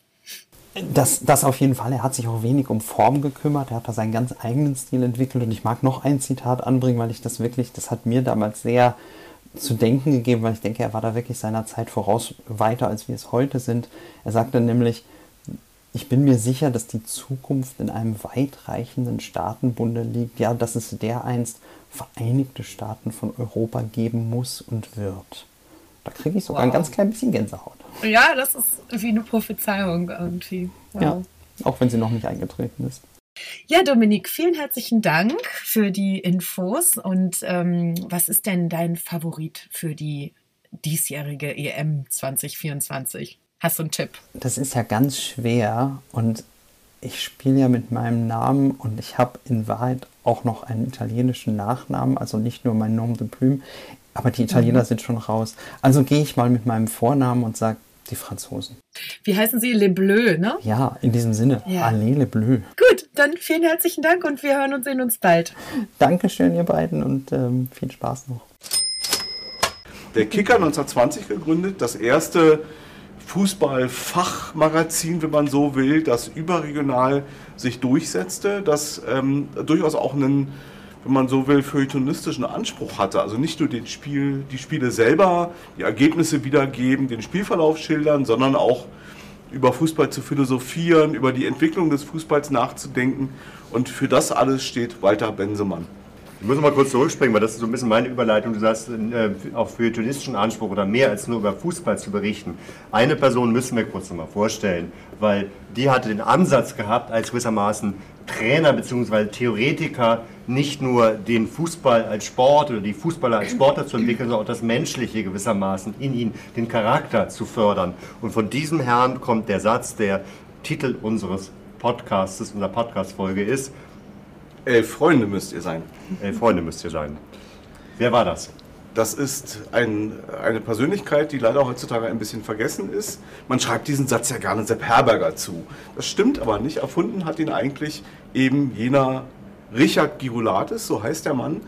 Das auf jeden Fall. Er hat sich auch wenig um Form gekümmert. Er hat da seinen ganz eigenen Stil entwickelt. Und ich mag noch ein Zitat anbringen, weil ich das hat mir damals sehr zu denken gegeben, weil ich denke, er war da wirklich seiner Zeit voraus, weiter als wir es heute sind. Er sagte nämlich, ich bin mir sicher, dass die Zukunft in einem weitreichenden Staatenbunde liegt, ja, dass es dereinst Vereinigte Staaten von Europa geben muss und wird. Da kriege ich sogar ein ganz klein bisschen Gänsehaut. Ja, das ist wie eine Prophezeiung irgendwie. Wow. Ja, auch wenn sie noch nicht eingetreten ist. Ja, Dominik, vielen herzlichen Dank für die Infos. Und was ist denn dein Favorit für die diesjährige EM 2024? Hast du einen Tipp? Das ist ja ganz schwer und ich spiele ja mit meinem Namen und ich habe in Wahrheit auch noch einen italienischen Nachnamen, also nicht nur mein Nom de Plume, aber die Italiener sind schon raus. Also gehe ich mal mit meinem Vornamen und sage die Franzosen. Wie heißen sie? Les Bleus, ne? Ja, in diesem Sinne. Ja. Allez, les Bleus. Gut, dann vielen herzlichen Dank und wir hören und sehen uns bald. Dankeschön, ihr beiden, und viel Spaß noch. Der Kicker 1920 gegründet, das erste Fußball-Fachmagazin, wenn man so will, das überregional sich durchsetzte, das durchaus auch einen, wenn man so will, feuilletonistischen Anspruch hatte. Also nicht nur die Spiele selber, die Ergebnisse wiedergeben, den Spielverlauf schildern, sondern auch über Fußball zu philosophieren, über die Entwicklung des Fußballs nachzudenken. Und für das alles steht Walter Bensemann. Ich muss mal kurz zurückspringen, weil das ist so ein bisschen meine Überleitung. Du sagst, auf feuilletonistischen Anspruch oder mehr als nur über Fußball zu berichten. Eine Person müssen wir kurz noch mal vorstellen, weil die hatte den Ansatz gehabt, als gewissermaßen Trainer bzw. Theoretiker nicht nur den Fußball als Sport oder die Fußballer als Sportler zu entwickeln, sondern auch das Menschliche gewissermaßen in ihnen, den Charakter zu fördern. Und von diesem Herrn kommt der Satz, der Titel unserer Podcast-Folge ist: 11 Freunde müsst ihr sein. 11 Freunde müsst ihr sein. Wer war das? Das ist eine Persönlichkeit, die leider heutzutage ein bisschen vergessen ist. Man schreibt diesen Satz ja gerne Sepp Herberger zu. Das stimmt aber nicht. Erfunden hat ihn eigentlich eben jener Richard Girolatis, so heißt der Mann,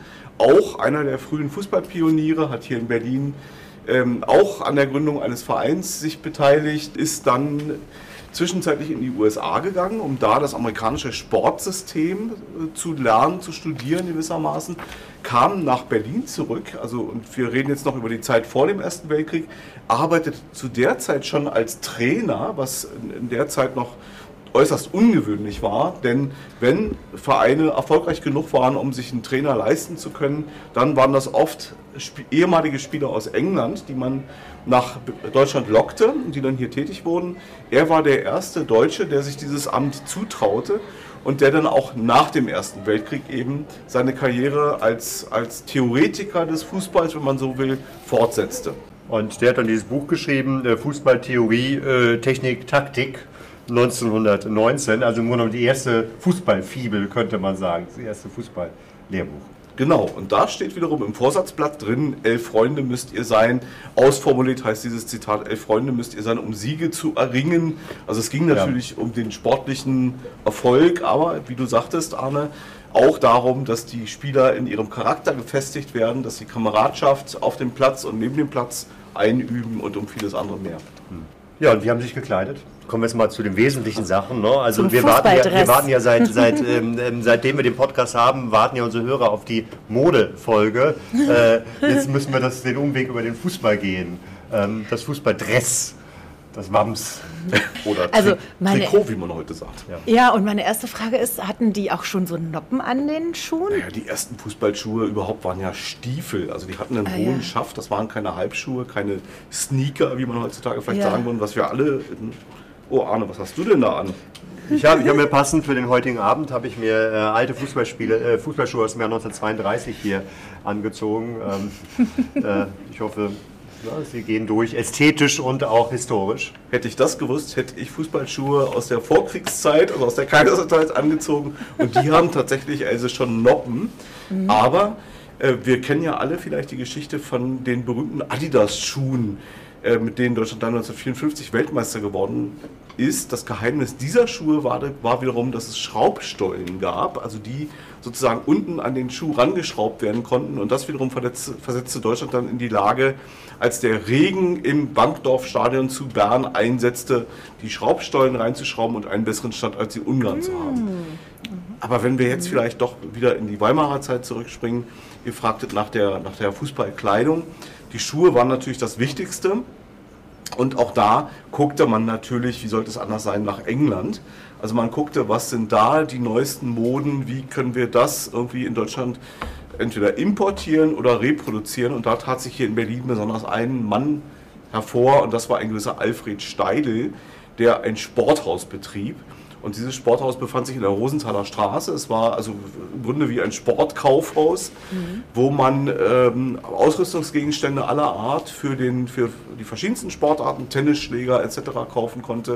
auch einer der frühen Fußballpioniere, hat hier in Berlin auch an der Gründung eines Vereins sich beteiligt, ist dann zwischenzeitlich in die USA gegangen, um da das amerikanische Sportsystem zu lernen, zu studieren gewissermaßen, kam nach Berlin zurück, also und wir reden jetzt noch über die Zeit vor dem Ersten Weltkrieg, arbeitet zu der Zeit schon als Trainer, was in der Zeit noch äußerst ungewöhnlich war, denn wenn Vereine erfolgreich genug waren, um sich einen Trainer leisten zu können, dann waren das oft ehemalige Spieler aus England, die man nach Deutschland lockte und die dann hier tätig wurden. Er war der erste Deutsche, der sich dieses Amt zutraute und der dann auch nach dem Ersten Weltkrieg eben seine Karriere als Theoretiker des Fußballs, wenn man so will, fortsetzte. Und der hat dann dieses Buch geschrieben, Fußballtheorie, Technik, Taktik, 1919, also im Grunde genommen die erste Fußballfibel, könnte man sagen, das erste Fußballlehrbuch. Genau, und da steht wiederum im Vorsatzblatt drin, 11 Freunde müsst ihr sein. Ausformuliert heißt dieses Zitat, 11 Freunde müsst ihr sein, um Siege zu erringen. Also es ging natürlich um den sportlichen Erfolg, aber wie du sagtest, Arne, auch darum, dass die Spieler in ihrem Charakter gefestigt werden, dass sie Kameradschaft auf dem Platz und neben dem Platz einüben und um vieles andere mehr. Ja, und wie haben sie sich gekleidet? Kommen wir jetzt mal zu den wesentlichen Sachen. Ne? Also Zum wir warten ja seitdem wir den Podcast haben, warten ja unsere Hörer auf die Modefolge. Jetzt müssen wir den Umweg über den Fußball gehen. Das Fußballdress, das Wams. Oder Also Trikot, wie man heute sagt. Ja, und meine erste Frage ist, hatten die auch schon so Noppen an den Schuhen? Naja, die ersten Fußballschuhe überhaupt waren ja Stiefel. Also die hatten einen hohen Schaft, das waren keine Halbschuhe, keine Sneaker, wie man heutzutage vielleicht sagen würde, was wir alle... Oh Arne, was hast du denn da an? Ich hab mir passend für den heutigen Abend habe ich mir alte Fußballschuhe aus dem Jahr 1932 hier angezogen. Ich hoffe, sie gehen durch, ästhetisch und auch historisch. Hätte ich das gewusst, hätte ich Fußballschuhe aus der Vorkriegszeit, also aus der Kaiserzeit angezogen. Und die haben tatsächlich also schon Noppen. Aber wir kennen ja alle vielleicht die Geschichte von den berühmten Adidas-Schuhen, mit denen Deutschland dann 1954 Weltmeister geworden ist. Das Geheimnis dieser Schuhe war wiederum, dass es Schraubstollen gab, also die sozusagen unten an den Schuh rangeschraubt werden konnten. Und das wiederum versetzte Deutschland dann in die Lage, als der Regen im Bankdorf-Stadion zu Bern einsetzte, die Schraubstollen reinzuschrauben und einen besseren Stand als die Ungarn zu haben. Aber wenn wir jetzt vielleicht doch wieder in die Weimarer Zeit zurückspringen, ihr fragtet nach der Fußballkleidung. Die Schuhe waren natürlich das Wichtigste und auch da guckte man natürlich, wie sollte es anders sein, nach England. Also man guckte, was sind da die neuesten Moden, wie können wir das irgendwie in Deutschland entweder importieren oder reproduzieren. Und da tat sich hier in Berlin besonders ein Mann hervor und das war ein gewisser Alfred Steidl, der ein Sporthaus betrieb. Und dieses Sporthaus befand sich in der Rosenthaler Straße. Es war also im Grunde wie ein Sportkaufhaus, wo man Ausrüstungsgegenstände aller Art für die verschiedensten Sportarten, Tennisschläger etc. kaufen konnte.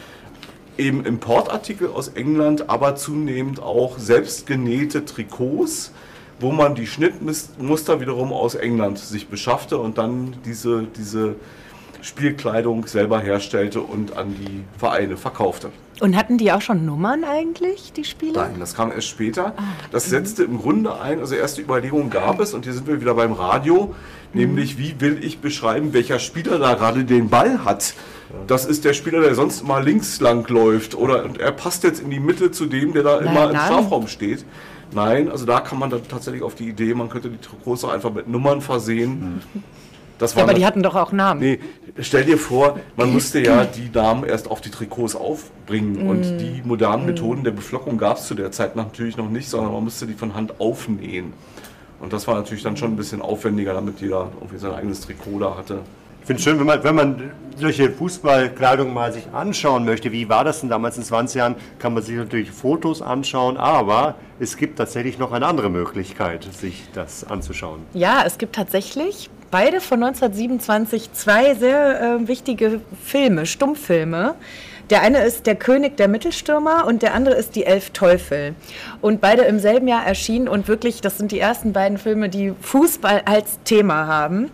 Eben Importartikel aus England, aber zunehmend auch selbstgenähte Trikots, wo man die Schnittmuster wiederum aus England sich beschaffte und dann diese Spielkleidung selber herstellte und an die Vereine verkaufte. Und hatten die auch schon Nummern eigentlich, die Spieler? Nein, das kam erst später. Das setzte im Grunde ein, also erste Überlegungen gab es und hier sind wir wieder beim Radio, nämlich wie will ich beschreiben, welcher Spieler da gerade den Ball hat. Das ist der Spieler, der sonst immer links lang läuft und er passt jetzt in die Mitte zu dem, der da immer im Strafraum steht. Nein, also da kann man dann tatsächlich auf die Idee, man könnte die Trikots auch einfach mit Nummern versehen. Aber die hatten doch auch Namen. Nee, stell dir vor, man musste ja die Namen erst auf die Trikots aufbringen und die modernen Methoden der Beflockung gab es zu der Zeit natürlich noch nicht, sondern man musste die von Hand aufnähen. Und das war natürlich dann schon ein bisschen aufwendiger, damit jeder irgendwie sein eigenes Trikot da hatte. Ich finde es schön, wenn man solche Fußballkleidung mal sich anschauen möchte, wie war das denn damals in 20 Jahren, kann man sich natürlich Fotos anschauen, aber es gibt tatsächlich noch eine andere Möglichkeit, sich das anzuschauen. Ja, es gibt tatsächlich beide von 1927 zwei sehr wichtige Filme, Stummfilme. Der eine ist Der König der Mittelstürmer und der andere ist Die 11 Teufel. Und beide im selben Jahr erschienen und wirklich, das sind die ersten beiden Filme, die Fußball als Thema haben.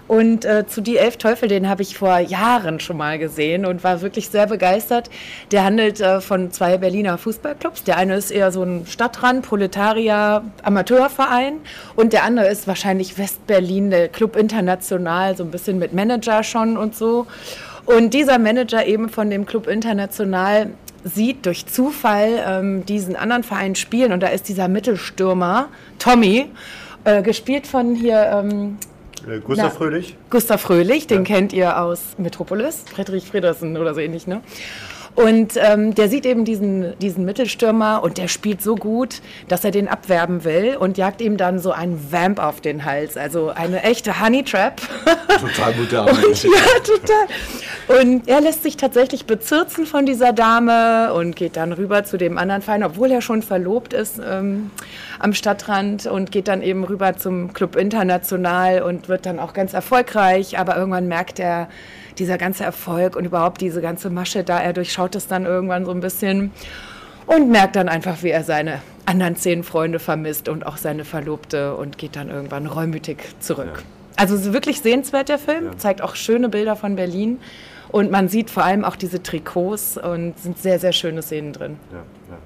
Und zu Die Elf Teufel, den habe ich vor Jahren schon mal gesehen und war wirklich sehr begeistert. Der handelt von 2 Berliner Fußballclubs. Der eine ist eher so ein Stadtrand, Proletarier, Amateurverein. Und der andere ist wahrscheinlich Westberlin, der Club International, so ein bisschen mit Manager schon und so. Und dieser Manager eben von dem Club International sieht durch Zufall diesen anderen Verein spielen. Und da ist dieser Mittelstürmer, Tommy, gespielt von hier... Gustav Fröhlich? Gustav Fröhlich, den kennt ihr aus Metropolis, Friedrich Friedersen oder so ähnlich, ne? Und der sieht eben diesen Mittelstürmer und der spielt so gut, dass er den abwerben will und jagt ihm dann so einen Vamp auf den Hals, also eine echte Honey Trap. Total modern. Ja, total. Und er lässt sich tatsächlich bezirzen von dieser Dame und geht dann rüber zu dem anderen Verein, obwohl er schon verlobt ist am Stadtrand, und geht dann eben rüber zum Club International und wird dann auch ganz erfolgreich, aber irgendwann merkt er, dieser ganze Erfolg und überhaupt diese ganze Masche da, er durchschaut es dann irgendwann so ein bisschen und merkt dann einfach, wie er seine anderen 10 Freunde vermisst und auch seine Verlobte, und geht dann irgendwann reumütig zurück. Ja. Also es ist wirklich sehenswert, der Film, zeigt auch schöne Bilder von Berlin und man sieht vor allem auch diese Trikots und sind sehr, sehr schöne Szenen drin. Ja,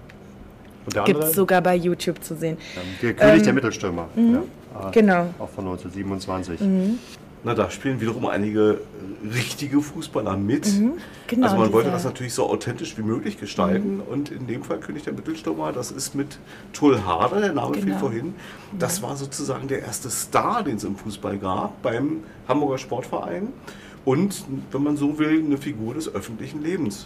ja. Gibt es sogar bei YouTube zu sehen. Der König der Mittelstürmer. Genau. Auch von 1927. Na, da spielen wiederum einige richtige Fußballer mit. Genau, also man wollte das natürlich so authentisch wie möglich gestalten. Und in dem Fall König der Mittelstürmer, das ist mit Tull Harder, der Name fiel vorhin. Das war sozusagen der erste Star, den es im Fußball gab, beim Hamburger Sportverein. Und, wenn man so will, eine Figur des öffentlichen Lebens.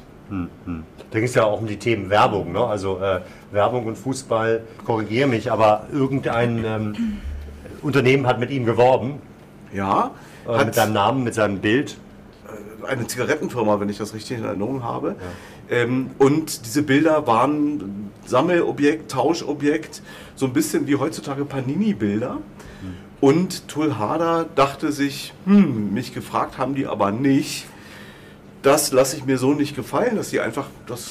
Da ging es ja auch um die Themen Werbung, ne? Also Werbung und Fußball, korrigiere mich, aber irgendein Unternehmen hat mit ihm geworben. Ja. Mit seinem Namen, mit seinem Bild. Eine Zigarettenfirma, wenn ich das richtig in Erinnerung habe. Ja. Und diese Bilder waren Sammelobjekt, Tauschobjekt, so ein bisschen wie heutzutage Panini-Bilder. Und Tull Harder dachte sich, mich gefragt haben die aber nicht. Das lasse ich mir so nicht gefallen, dass sie einfach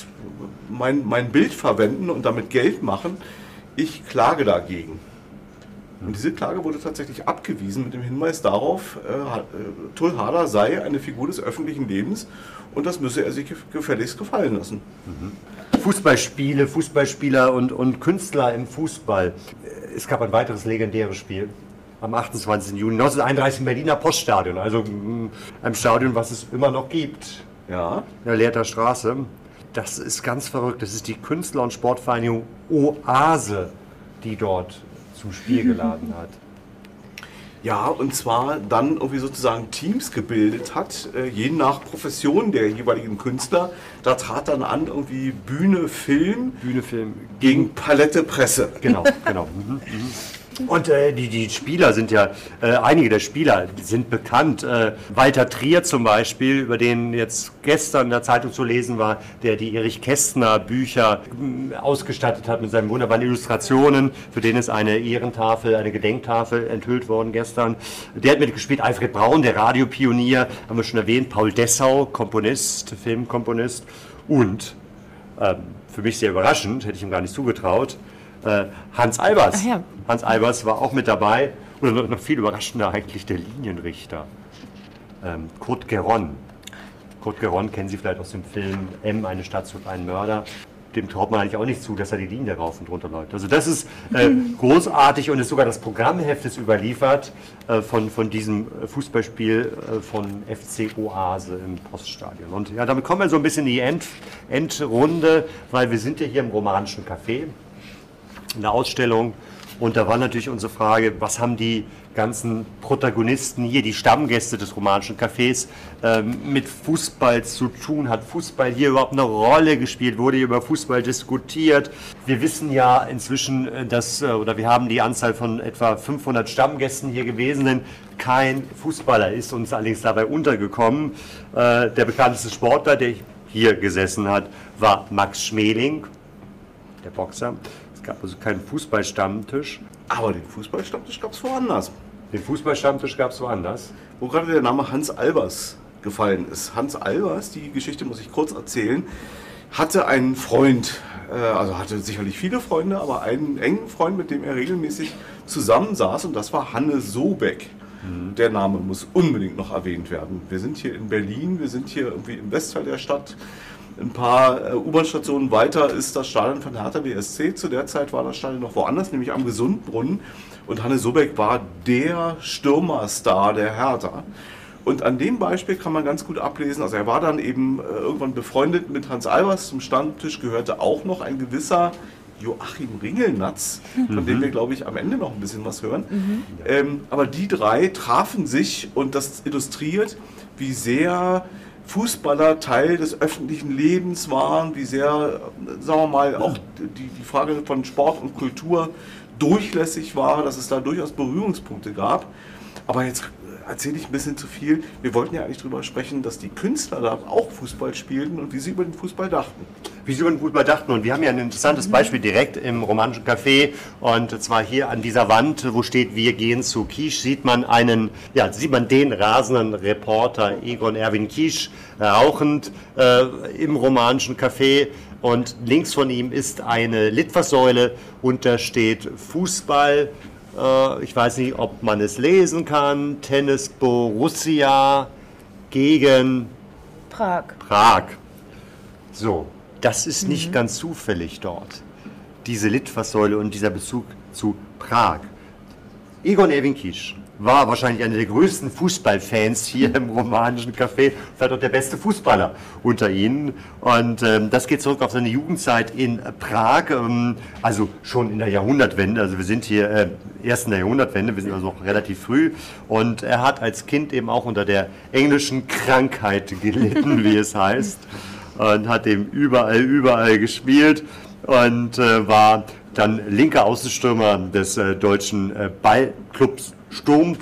mein Bild verwenden und damit Geld machen. Ich klage dagegen. Und diese Klage wurde tatsächlich abgewiesen mit dem Hinweis darauf, Tull Harder sei eine Figur des öffentlichen Lebens und das müsse er sich gefälligst gefallen lassen. Fußballspiele, Fußballspieler und Künstler im Fußball. Es gab ein weiteres legendäres Spiel am 28. Juni 1931 im Berliner Poststadion, also einem Stadion, was es immer noch gibt, in der Lehrter Straße. Das ist ganz verrückt. Das ist die Künstler- und Sportvereinigung Oase, die dort zum Spiel geladen hat. Ja, und zwar dann irgendwie sozusagen Teams gebildet hat, je nach Profession der jeweiligen Künstler. Da trat dann an irgendwie Bühne, Film gegen Palette, Presse. Genau. Und die Spieler sind ja, einige der Spieler sind bekannt. Walter Trier zum Beispiel, über den jetzt gestern in der Zeitung zu lesen war, der die Erich Kästner Bücher ausgestattet hat mit seinen wunderbaren Illustrationen. Für den ist eine Ehrentafel, eine Gedenktafel enthüllt worden gestern. Der hat mitgespielt, Alfred Braun, der Radiopionier, haben wir schon erwähnt, Paul Dessau, Komponist, Filmkomponist und, für mich sehr überraschend, hätte ich ihm gar nicht zugetraut, Hans Albers. Ach ja. Hans Albers war auch mit dabei. Oder noch viel überraschender eigentlich der Linienrichter. Kurt Geron. Kurt Geron kennen Sie vielleicht aus dem Film M, eine Stadt sucht einen Mörder. Dem traut man eigentlich auch nicht zu, dass er die Linie rauf und runter läuft. Also das ist großartig und ist sogar das Programmheft ist überliefert von diesem Fußballspiel von FC Oase im Poststadion. Und ja, damit kommen wir so ein bisschen in die Endrunde, weil wir sind ja hier im Romanischen Café in der Ausstellung. Und da war natürlich unsere Frage, was haben die ganzen Protagonisten hier, die Stammgäste des Romanischen Cafés, mit Fußball zu tun? Hat Fußball hier überhaupt eine Rolle gespielt? Wurde hier über Fußball diskutiert? Wir wissen ja inzwischen, wir haben die Anzahl von etwa 500 Stammgästen hier gewesen, denn kein Fußballer ist uns allerdings dabei untergekommen. Der bekannteste Sportler, der hier gesessen hat, war Max Schmeling, der Boxer. Es gab also keinen Fußballstammtisch. Aber den Fußballstammtisch gab es woanders. Den Fußballstammtisch gab es woanders? Wo gerade der Name Hans Albers gefallen ist. Hans Albers, die Geschichte muss ich kurz erzählen, hatte einen Freund, also hatte sicherlich viele Freunde, aber einen engen Freund, mit dem er regelmäßig zusammensaß, und das war Hanne Sobeck. Der Name muss unbedingt noch erwähnt werden. Wir sind hier in Berlin, wir sind hier irgendwie im Westteil der Stadt. Ein paar U-Bahn-Stationen weiter ist das Stadion von Hertha BSC. Zu der Zeit war das Stadion noch woanders, nämlich am Gesundbrunnen. Und Hannes Sobeck war der Stürmerstar der Hertha. Und an dem Beispiel kann man ganz gut ablesen, also er war dann eben irgendwann befreundet mit Hans Albers. Zum Stammtisch gehörte auch noch ein gewisser Joachim Ringelnatz, von dem wir, glaube ich, am Ende noch ein bisschen was hören. Aber die drei trafen sich und das illustriert, wie sehr Fußballer Teil des öffentlichen Lebens waren, wie sehr, sagen wir mal, auch die Frage von Sport und Kultur durchlässig war, dass es da durchaus Berührungspunkte gab. Aber jetzt erzähle ich ein bisschen zu viel. Wir wollten ja eigentlich darüber sprechen, dass die Künstler da auch Fußball spielten und wie sie über den Fußball dachten. Wie sie über den Fußball dachten. Und wir haben ja ein interessantes Beispiel direkt im Romanischen Café. Und zwar hier an dieser Wand, wo steht, wir gehen zu Kiesch, sieht man den rasenden Reporter Egon Erwin Kiesch rauchend im Romanischen Café. Und links von ihm ist eine Litfaßsäule und da steht Fußball. Ich weiß nicht, ob man es lesen kann. Tennis Borussia gegen Prag. So, das ist nicht ganz zufällig dort. Diese Litfaßsäule und dieser Bezug zu Prag. Egon Erwin Kiesch war wahrscheinlich einer der größten Fußballfans hier im Romanischen Café, vielleicht auch der beste Fußballer unter ihnen. Und das geht zurück auf seine Jugendzeit in Prag, also schon in der Jahrhundertwende. Also wir sind hier erst in der Jahrhundertwende, wir sind also noch relativ früh. Und er hat als Kind eben auch unter der englischen Krankheit gelitten, wie es heißt. Und hat eben überall gespielt und war dann linker Außenstürmer des deutschen Ballclubs Sturm,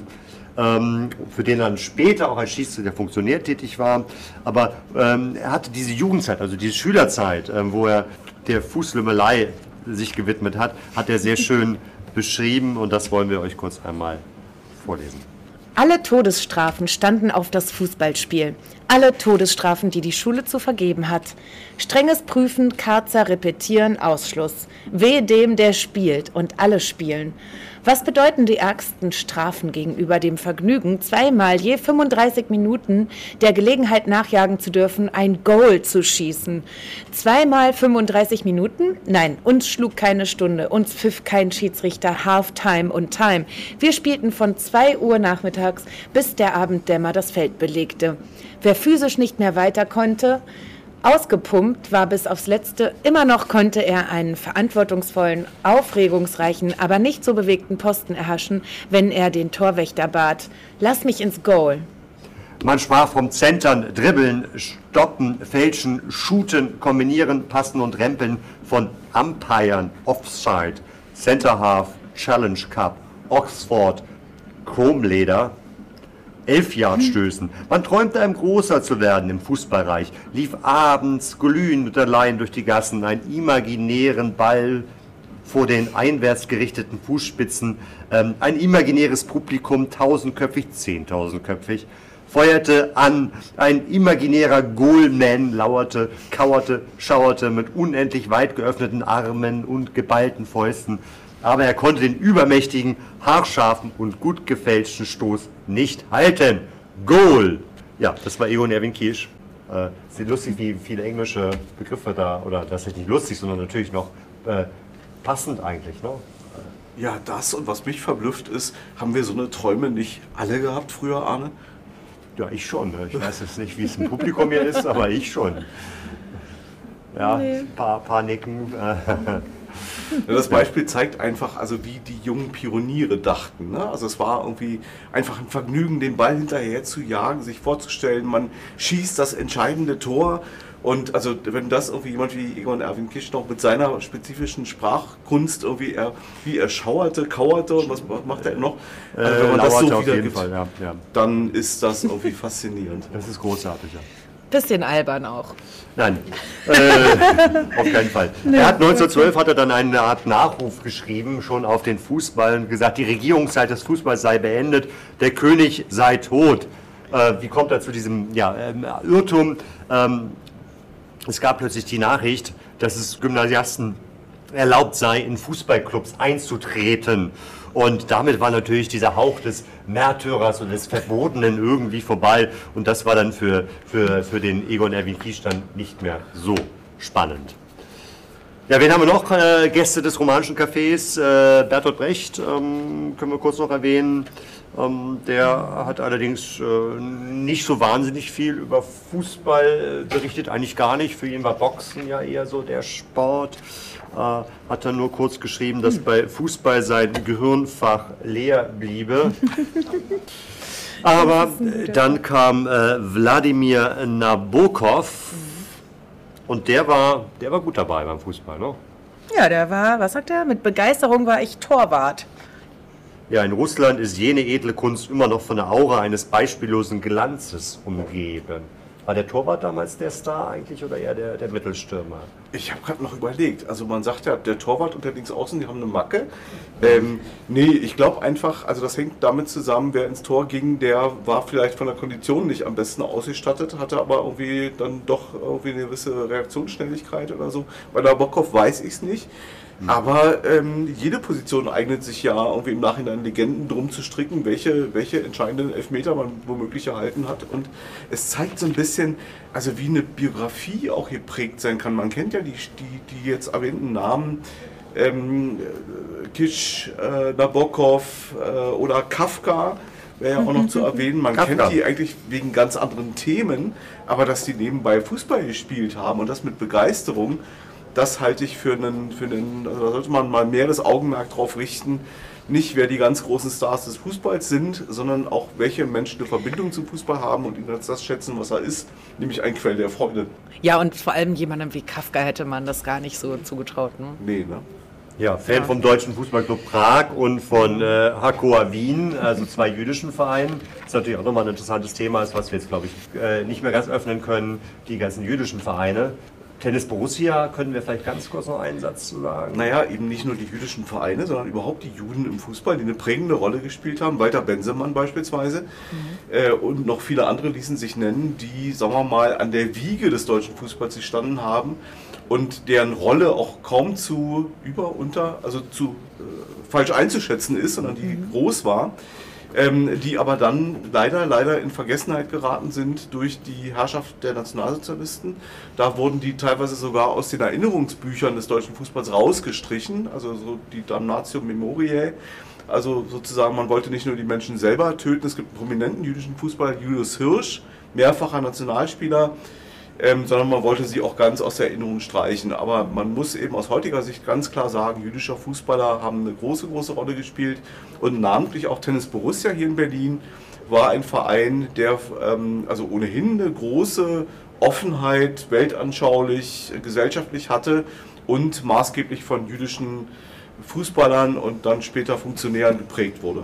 für den er dann später auch als Schiedsrichter funktionär tätig war. Aber er hatte diese Jugendzeit, also diese Schülerzeit, wo er der Fußlümmelei sich gewidmet hat, hat er sehr schön beschrieben und das wollen wir euch kurz einmal vorlesen. Alle Todesstrafen standen auf das Fußballspiel. Alle Todesstrafen, die die Schule zu vergeben hat. Strenges Prüfen, Karzer, Repetieren, Ausschluss. Wehe dem, der spielt und alle spielen. Was bedeuten die ärgsten Strafen gegenüber dem Vergnügen, zweimal je 35 Minuten der Gelegenheit nachjagen zu dürfen, ein Goal zu schießen? Zweimal 35 Minuten? Nein, uns schlug keine Stunde, uns pfiff kein Schiedsrichter, Halftime und Time. Wir spielten von 2 Uhr nachmittags, bis der Abenddämmer das Feld belegte. Wer physisch nicht mehr weiter konnte, ausgepumpt war bis aufs Letzte, immer noch konnte er einen verantwortungsvollen, aufregungsreichen, aber nicht so bewegten Posten erhaschen, wenn er den Torwächter bat: Lass mich ins Goal. Man sprach vom Centern, Dribbeln, Stoppen, Fälschen, Shooten, Kombinieren, Passen und Rempeln, von Umpiren, Offside, Center Half, Challenge Cup, Oxford, Chromleder, 11-Yard-Stößen. Man träumte, ein Großer zu werden im Fußballreich, lief abends glühend und allein durch die Gassen, einen imaginären Ball vor den einwärts gerichteten Fußspitzen, ein imaginäres Publikum, 1000-köpfig, 10.000-köpfig, feuerte an, ein imaginärer Goalman lauerte, kauerte, schauerte mit unendlich weit geöffneten Armen und geballten Fäusten. Aber er konnte den übermächtigen, haarscharfen und gut gefälschten Stoß nicht halten. Goal! Ja, das war Egon Erwin Kiesch. Ist lustig, wie viele englische Begriffe da, oder das ist nicht lustig, sondern natürlich noch passend eigentlich, ne? Ja, das und was mich verblüfft ist, haben wir so eine Träume nicht alle gehabt früher, Arne? Ja, ich schon. Ich weiß jetzt nicht, wie es im Publikum hier ist, aber ich schon. Ja, ein paar Nicken. Ja, das Beispiel zeigt einfach, also wie die jungen Pioniere dachten. Ne? Also es war irgendwie einfach ein Vergnügen, den Ball hinterher zu jagen, sich vorzustellen, man schießt das entscheidende Tor. Und also wenn das irgendwie jemand wie Egon Erwin Kiesch noch mit seiner spezifischen Sprachkunst irgendwie wie er schauerte, kauerte und was macht er noch? Also wenn man das so wiedergibt, ja. Dann ist das irgendwie faszinierend. Das ist großartig, ja. Bisschen albern auch. Nein, auf keinen Fall. Er hat 1912 hat er dann eine Art Nachruf geschrieben, schon auf den Fußball, und gesagt, die Regierungszeit des Fußballs sei beendet, der König sei tot. Wie kommt er zu diesem Irrtum? Es gab plötzlich die Nachricht, dass es Gymnasiasten erlaubt sei, in Fußballclubs einzutreten. Und damit war natürlich dieser Hauch des Märtyrers und des Verbotenen irgendwie vorbei. Und das war dann für den Egon Erwin Kisch dann nicht mehr so spannend. Ja, wen haben wir noch? Gäste des Romanischen Cafés. Bertolt Brecht können wir kurz noch erwähnen. Der hat allerdings nicht so wahnsinnig viel über Fußball berichtet, eigentlich gar nicht. Für ihn war Boxen ja eher so der Sport. Hat er nur kurz geschrieben, dass bei Fußball sein Gehirnfach leer bliebe. Aber dann kam Wladimir Nabokov und der war gut dabei beim Fußball, ne? Ja, der war, was sagt er? Mit Begeisterung war ich Torwart. Ja, in Russland ist jene edle Kunst immer noch von der Aura eines beispiellosen Glanzes umgeben. War der Torwart damals der Star eigentlich oder eher der Mittelstürmer? Ich habe gerade noch überlegt. Also man sagt ja, der Torwart und der Linksaußen, die haben eine Macke. Nee, ich glaube einfach, also das hängt damit zusammen, wer ins Tor ging, der war vielleicht von der Kondition nicht am besten ausgestattet, hatte aber irgendwie dann doch irgendwie eine gewisse Reaktionsschnelligkeit oder so. Bei Nabokov weiß ich es nicht. Aber jede Position eignet sich ja irgendwie im Nachhinein Legenden drum zu stricken, welche entscheidenden Elfmeter man womöglich erhalten hat. Und es zeigt so ein bisschen, also wie eine Biografie auch geprägt sein kann. Man kennt ja die jetzt erwähnten Namen, Kisch, Nabokov oder Kafka wäre ja auch noch zu erwähnen. Man kennt die eigentlich wegen ganz anderen Themen, aber dass die nebenbei Fußball gespielt haben und das mit Begeisterung, das halte ich für einen, also da sollte man mal mehr das Augenmerk drauf richten, nicht wer die ganz großen Stars des Fußballs sind, sondern auch welche Menschen eine Verbindung zum Fußball haben und ihn als das schätzen, was er ist, nämlich ein Quell der Freude. Ja, und vor allem jemandem wie Kafka hätte man das gar nicht so zugetraut, ne? Nee, ne? Ja, Fan vom Deutschen Fußballclub Prag und von Hakoah Wien, also zwei jüdischen Vereinen. Das ist natürlich auch nochmal ein interessantes Thema, was wir jetzt, glaube ich, nicht mehr ganz öffnen können, die ganzen jüdischen Vereine. Tennis Borussia, können wir vielleicht ganz kurz noch einen Satz zu sagen? Naja, eben nicht nur die jüdischen Vereine, sondern überhaupt die Juden im Fußball, die eine prägende Rolle gespielt haben. Walter Bensemann beispielsweise und noch viele andere ließen sich nennen, die, sagen wir mal, an der Wiege des deutschen Fußballs gestanden haben und deren Rolle auch kaum falsch einzuschätzen ist, sondern die groß war. Die aber dann leider in Vergessenheit geraten sind durch die Herrschaft der Nationalsozialisten. Da wurden die teilweise sogar aus den Erinnerungsbüchern des deutschen Fußballs rausgestrichen, also so die Damnatio Memoriae. Also sozusagen, man wollte nicht nur die Menschen selber töten, es gibt einen prominenten jüdischen Fußballer, Julius Hirsch, mehrfacher Nationalspieler, sondern man wollte sie auch ganz aus der Erinnerung streichen. Aber man muss eben aus heutiger Sicht ganz klar sagen, jüdische Fußballer haben eine große Rolle gespielt und namentlich auch Tennis Borussia hier in Berlin war ein Verein, der also ohnehin eine große Offenheit, weltanschaulich, gesellschaftlich hatte und maßgeblich von jüdischen Fußballern und dann später Funktionären geprägt wurde.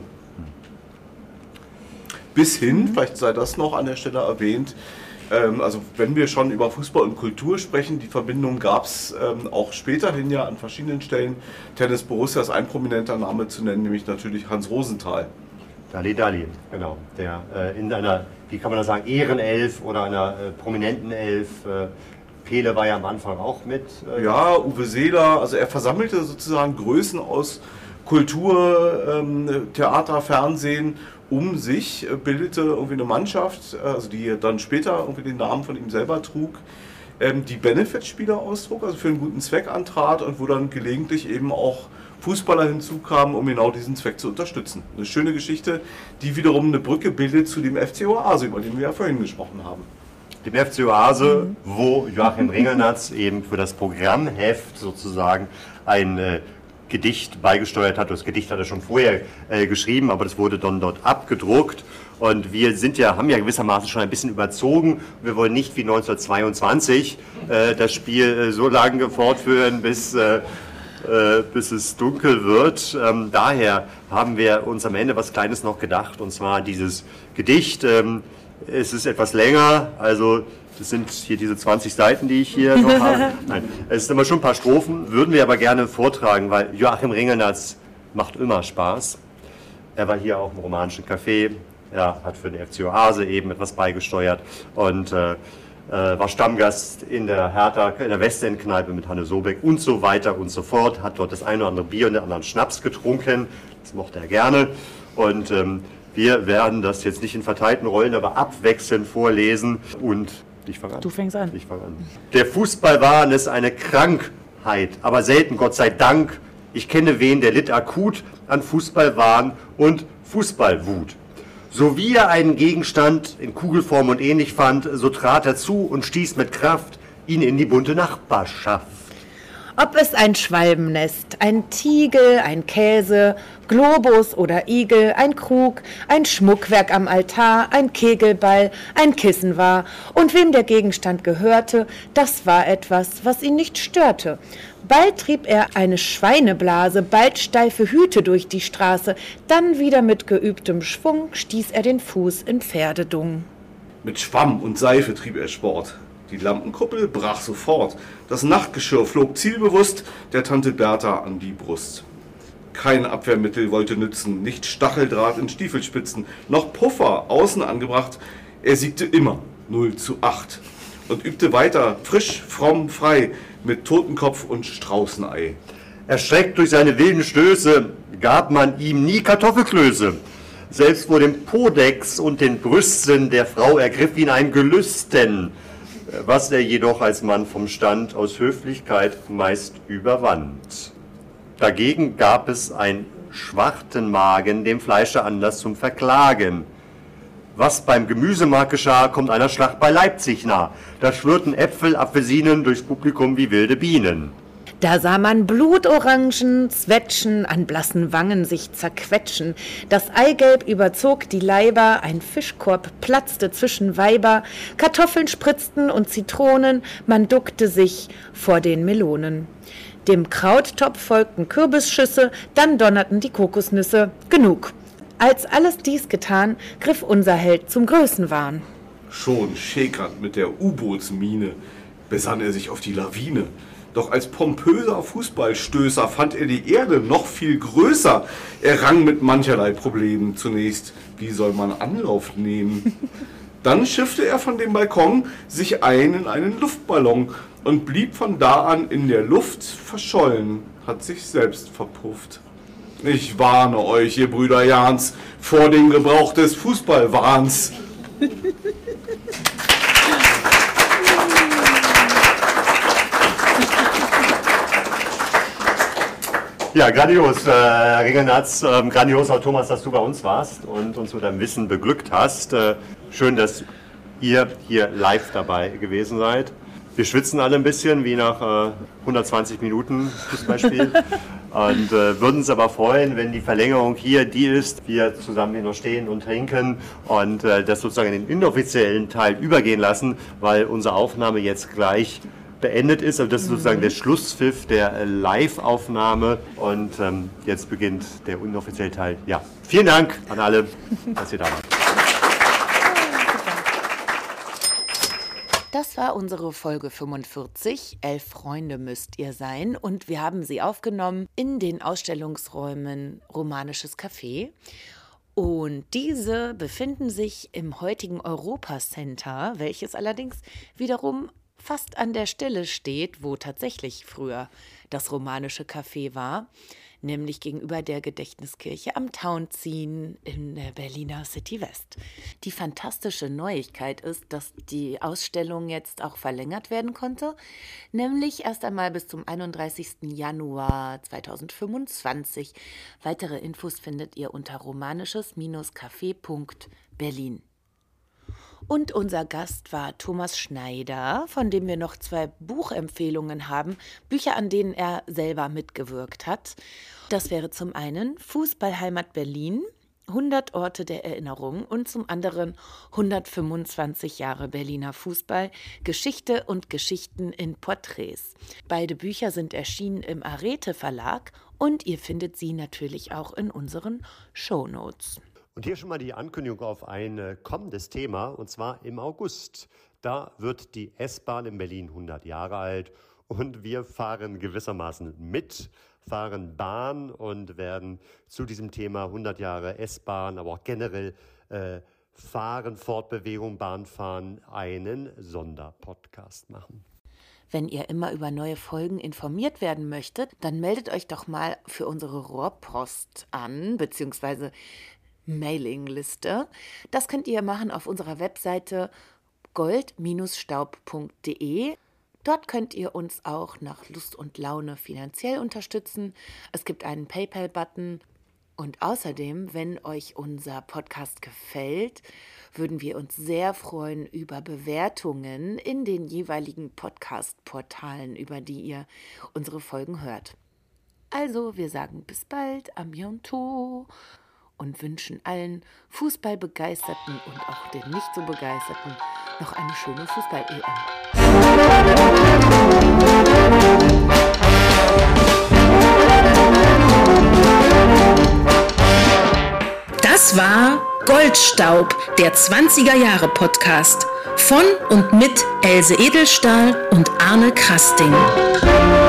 Bis hin, vielleicht sei das noch an der Stelle erwähnt, also wenn wir schon über Fußball und Kultur sprechen, die Verbindung gab es auch späterhin ja an verschiedenen Stellen. Tennis Borussia ist ein prominenter Name zu nennen, nämlich natürlich Hans Rosenthal. Dali, genau. Der in einer, wie kann man das sagen, Ehrenelf oder einer prominenten Elf. Pele war ja am Anfang auch mit. Ja, Uwe Seeler, also er versammelte sozusagen Größen aus Kultur, Theater, Fernsehen um sich, bildete irgendwie eine Mannschaft, also die dann später irgendwie den Namen von ihm selber trug, die Benefitspieler austrug, also für einen guten Zweck antrat und wo dann gelegentlich eben auch Fußballer hinzukamen, um genau diesen Zweck zu unterstützen. Eine schöne Geschichte, die wiederum eine Brücke bildet zu dem FC Oase, über den wir ja vorhin gesprochen haben. Dem FC Oase, wo Joachim Ringelnatz eben für das Programmheft sozusagen ein Gedicht beigesteuert hat. Das Gedicht hat er schon vorher geschrieben, aber das wurde dann dort abgedruckt. Und wir haben ja gewissermaßen schon ein bisschen überzogen. Wir wollen nicht wie 1922 das Spiel so lange fortführen, bis es dunkel wird. Daher haben wir uns am Ende was Kleines noch gedacht, und zwar dieses Gedicht. Es ist etwas länger, also das sind hier diese 20 Seiten, die ich hier noch habe. Nein, es sind immer schon ein paar Strophen, würden wir aber gerne vortragen, weil Joachim Ringelnatz macht immer Spaß. Er war hier auch im Romanischen Café, er hat für den FC Oase eben etwas beigesteuert und war Stammgast in der Hertha, in der Westend-Kneipe mit Hanne Sobeck und so weiter und so fort, hat dort das eine oder andere Bier und den anderen Schnaps getrunken, das mochte er gerne und wir werden das jetzt nicht in verteilten Rollen, aber abwechselnd vorlesen und ich fange an. Du fängst an. Ich fange an. Der Fußballwahn ist eine Krankheit, aber selten, Gott sei Dank. Ich kenne wen, der litt akut an Fußballwahn und Fußballwut. So wie er einen Gegenstand in Kugelform und ähnlich fand, so trat er zu und stieß mit Kraft ihn in die bunte Nachbarschaft. Ob es ein Schwalbennest, ein Tiegel, ein Käse, Globus oder Igel, ein Krug, ein Schmuckwerk am Altar, ein Kegelball, ein Kissen war und wem der Gegenstand gehörte, das war etwas, was ihn nicht störte. Bald trieb er eine Schweineblase, bald steife Hüte durch die Straße, dann wieder mit geübtem Schwung stieß er den Fuß in Pferdedung. Mit Schwamm und Seife trieb er Sport. Die Lampenkuppel brach sofort. Das Nachtgeschirr flog zielbewusst der Tante Bertha an die Brust. Kein Abwehrmittel wollte nützen, nicht Stacheldraht in Stiefelspitzen, noch Puffer außen angebracht. Er siegte immer 0:8 und übte weiter, frisch, fromm, frei, mit Totenkopf und Straußenei. Erschreckt durch seine wilden Stöße gab man ihm nie Kartoffelklöße. Selbst vor dem Podex und den Brüsten der Frau ergriff ihn ein Gelüsten, was er jedoch als Mann vom Stand aus Höflichkeit meist überwand. Dagegen gab es ein schwarzen Magen, dem Fleische Anlass zum Verklagen. Was beim Gemüsemarkt geschah, kommt einer Schlacht bei Leipzig nah. Da schwirrten Äpfel, Apfelsinen durchs Publikum wie wilde Bienen. Da sah man Blutorangen zwetschen, an blassen Wangen sich zerquetschen. Das Eigelb überzog die Leiber, ein Fischkorb platzte zwischen Weiber, Kartoffeln spritzten und Zitronen, man duckte sich vor den Melonen. Dem Krauttopf folgten Kürbisschüsse, dann donnerten die Kokosnüsse. Genug. Als alles dies getan, griff unser Held zum Größenwahn. Schon schäkernd mit der U-Bootsmine besann er sich auf die Lawine. Doch als pompöser Fußballstößer fand er die Erde noch viel größer. Er rang mit mancherlei Problemen zunächst. Wie soll man Anlauf nehmen? Dann schiffte er von dem Balkon sich ein in einen Luftballon und blieb von da an in der Luft verschollen, hat sich selbst verpufft. Ich warne euch, ihr Brüder Jahns, vor dem Gebrauch des Fußballwahns. Ja, grandios, Ringelnatz, grandios auch Thomas, dass du bei uns warst und uns mit deinem Wissen beglückt hast. Schön, dass ihr hier live dabei gewesen seid. Wir schwitzen alle ein bisschen, wie nach 120 Minuten Fußballspiel. Und würden uns aber freuen, wenn die Verlängerung hier die ist, wir zusammen hier noch stehen und trinken und das sozusagen in den inoffiziellen Teil übergehen lassen, weil unsere Aufnahme jetzt gleich beendet ist. Also das ist sozusagen der Schlusspfiff der Live-Aufnahme und jetzt beginnt der inoffizielle Teil. Ja, vielen Dank an alle, dass ihr da wart. Das war unsere Folge 45. 11 Freunde müsst ihr sein. Und wir haben sie aufgenommen in den Ausstellungsräumen Romanisches Café. Und diese befinden sich im heutigen Europacenter, welches allerdings wiederum fast an der Stelle steht, wo tatsächlich früher das Romanische Café war, nämlich gegenüber der Gedächtniskirche am Tauentziehen in der Berliner City West. Die fantastische Neuigkeit ist, dass die Ausstellung jetzt auch verlängert werden konnte, nämlich erst einmal bis zum 31. Januar 2025. Weitere Infos findet ihr unter romanisches-café.berlin. Und unser Gast war Thomas Schneider, von dem wir noch 2 Buchempfehlungen haben, Bücher, an denen er selber mitgewirkt hat. Das wäre zum einen Fußballheimat Berlin, 100 Orte der Erinnerung und zum anderen 125 Jahre Berliner Fußball, Geschichte und Geschichten in Porträts. Beide Bücher sind erschienen im Arete Verlag und ihr findet sie natürlich auch in unseren Shownotes. Und hier schon mal die Ankündigung auf ein kommendes Thema, und zwar im August. Da wird die S-Bahn in Berlin 100 Jahre alt und wir fahren gewissermaßen mit, fahren Bahn und werden zu diesem Thema 100 Jahre S-Bahn, aber auch generell Fahren, Fortbewegung, Bahnfahren einen Sonderpodcast machen. Wenn ihr immer über neue Folgen informiert werden möchtet, dann meldet euch doch mal für unsere Rohrpost an, beziehungsweise Mailingliste. Das könnt ihr machen auf unserer Webseite gold-staub.de. Dort könnt ihr uns auch nach Lust und Laune finanziell unterstützen. Es gibt einen PayPal-Button. Und außerdem, wenn euch unser Podcast gefällt, würden wir uns sehr freuen über Bewertungen in den jeweiligen Podcast-Portalen, über die ihr unsere Folgen hört. Also, wir sagen bis bald, à bientôt und wünschen allen Fußballbegeisterten und auch den nicht so Begeisterten noch eine schöne Fußball-EM. Das war Goldstaub, der 20er-Jahre-Podcast von und mit Else Edelstahl und Arne Krasting.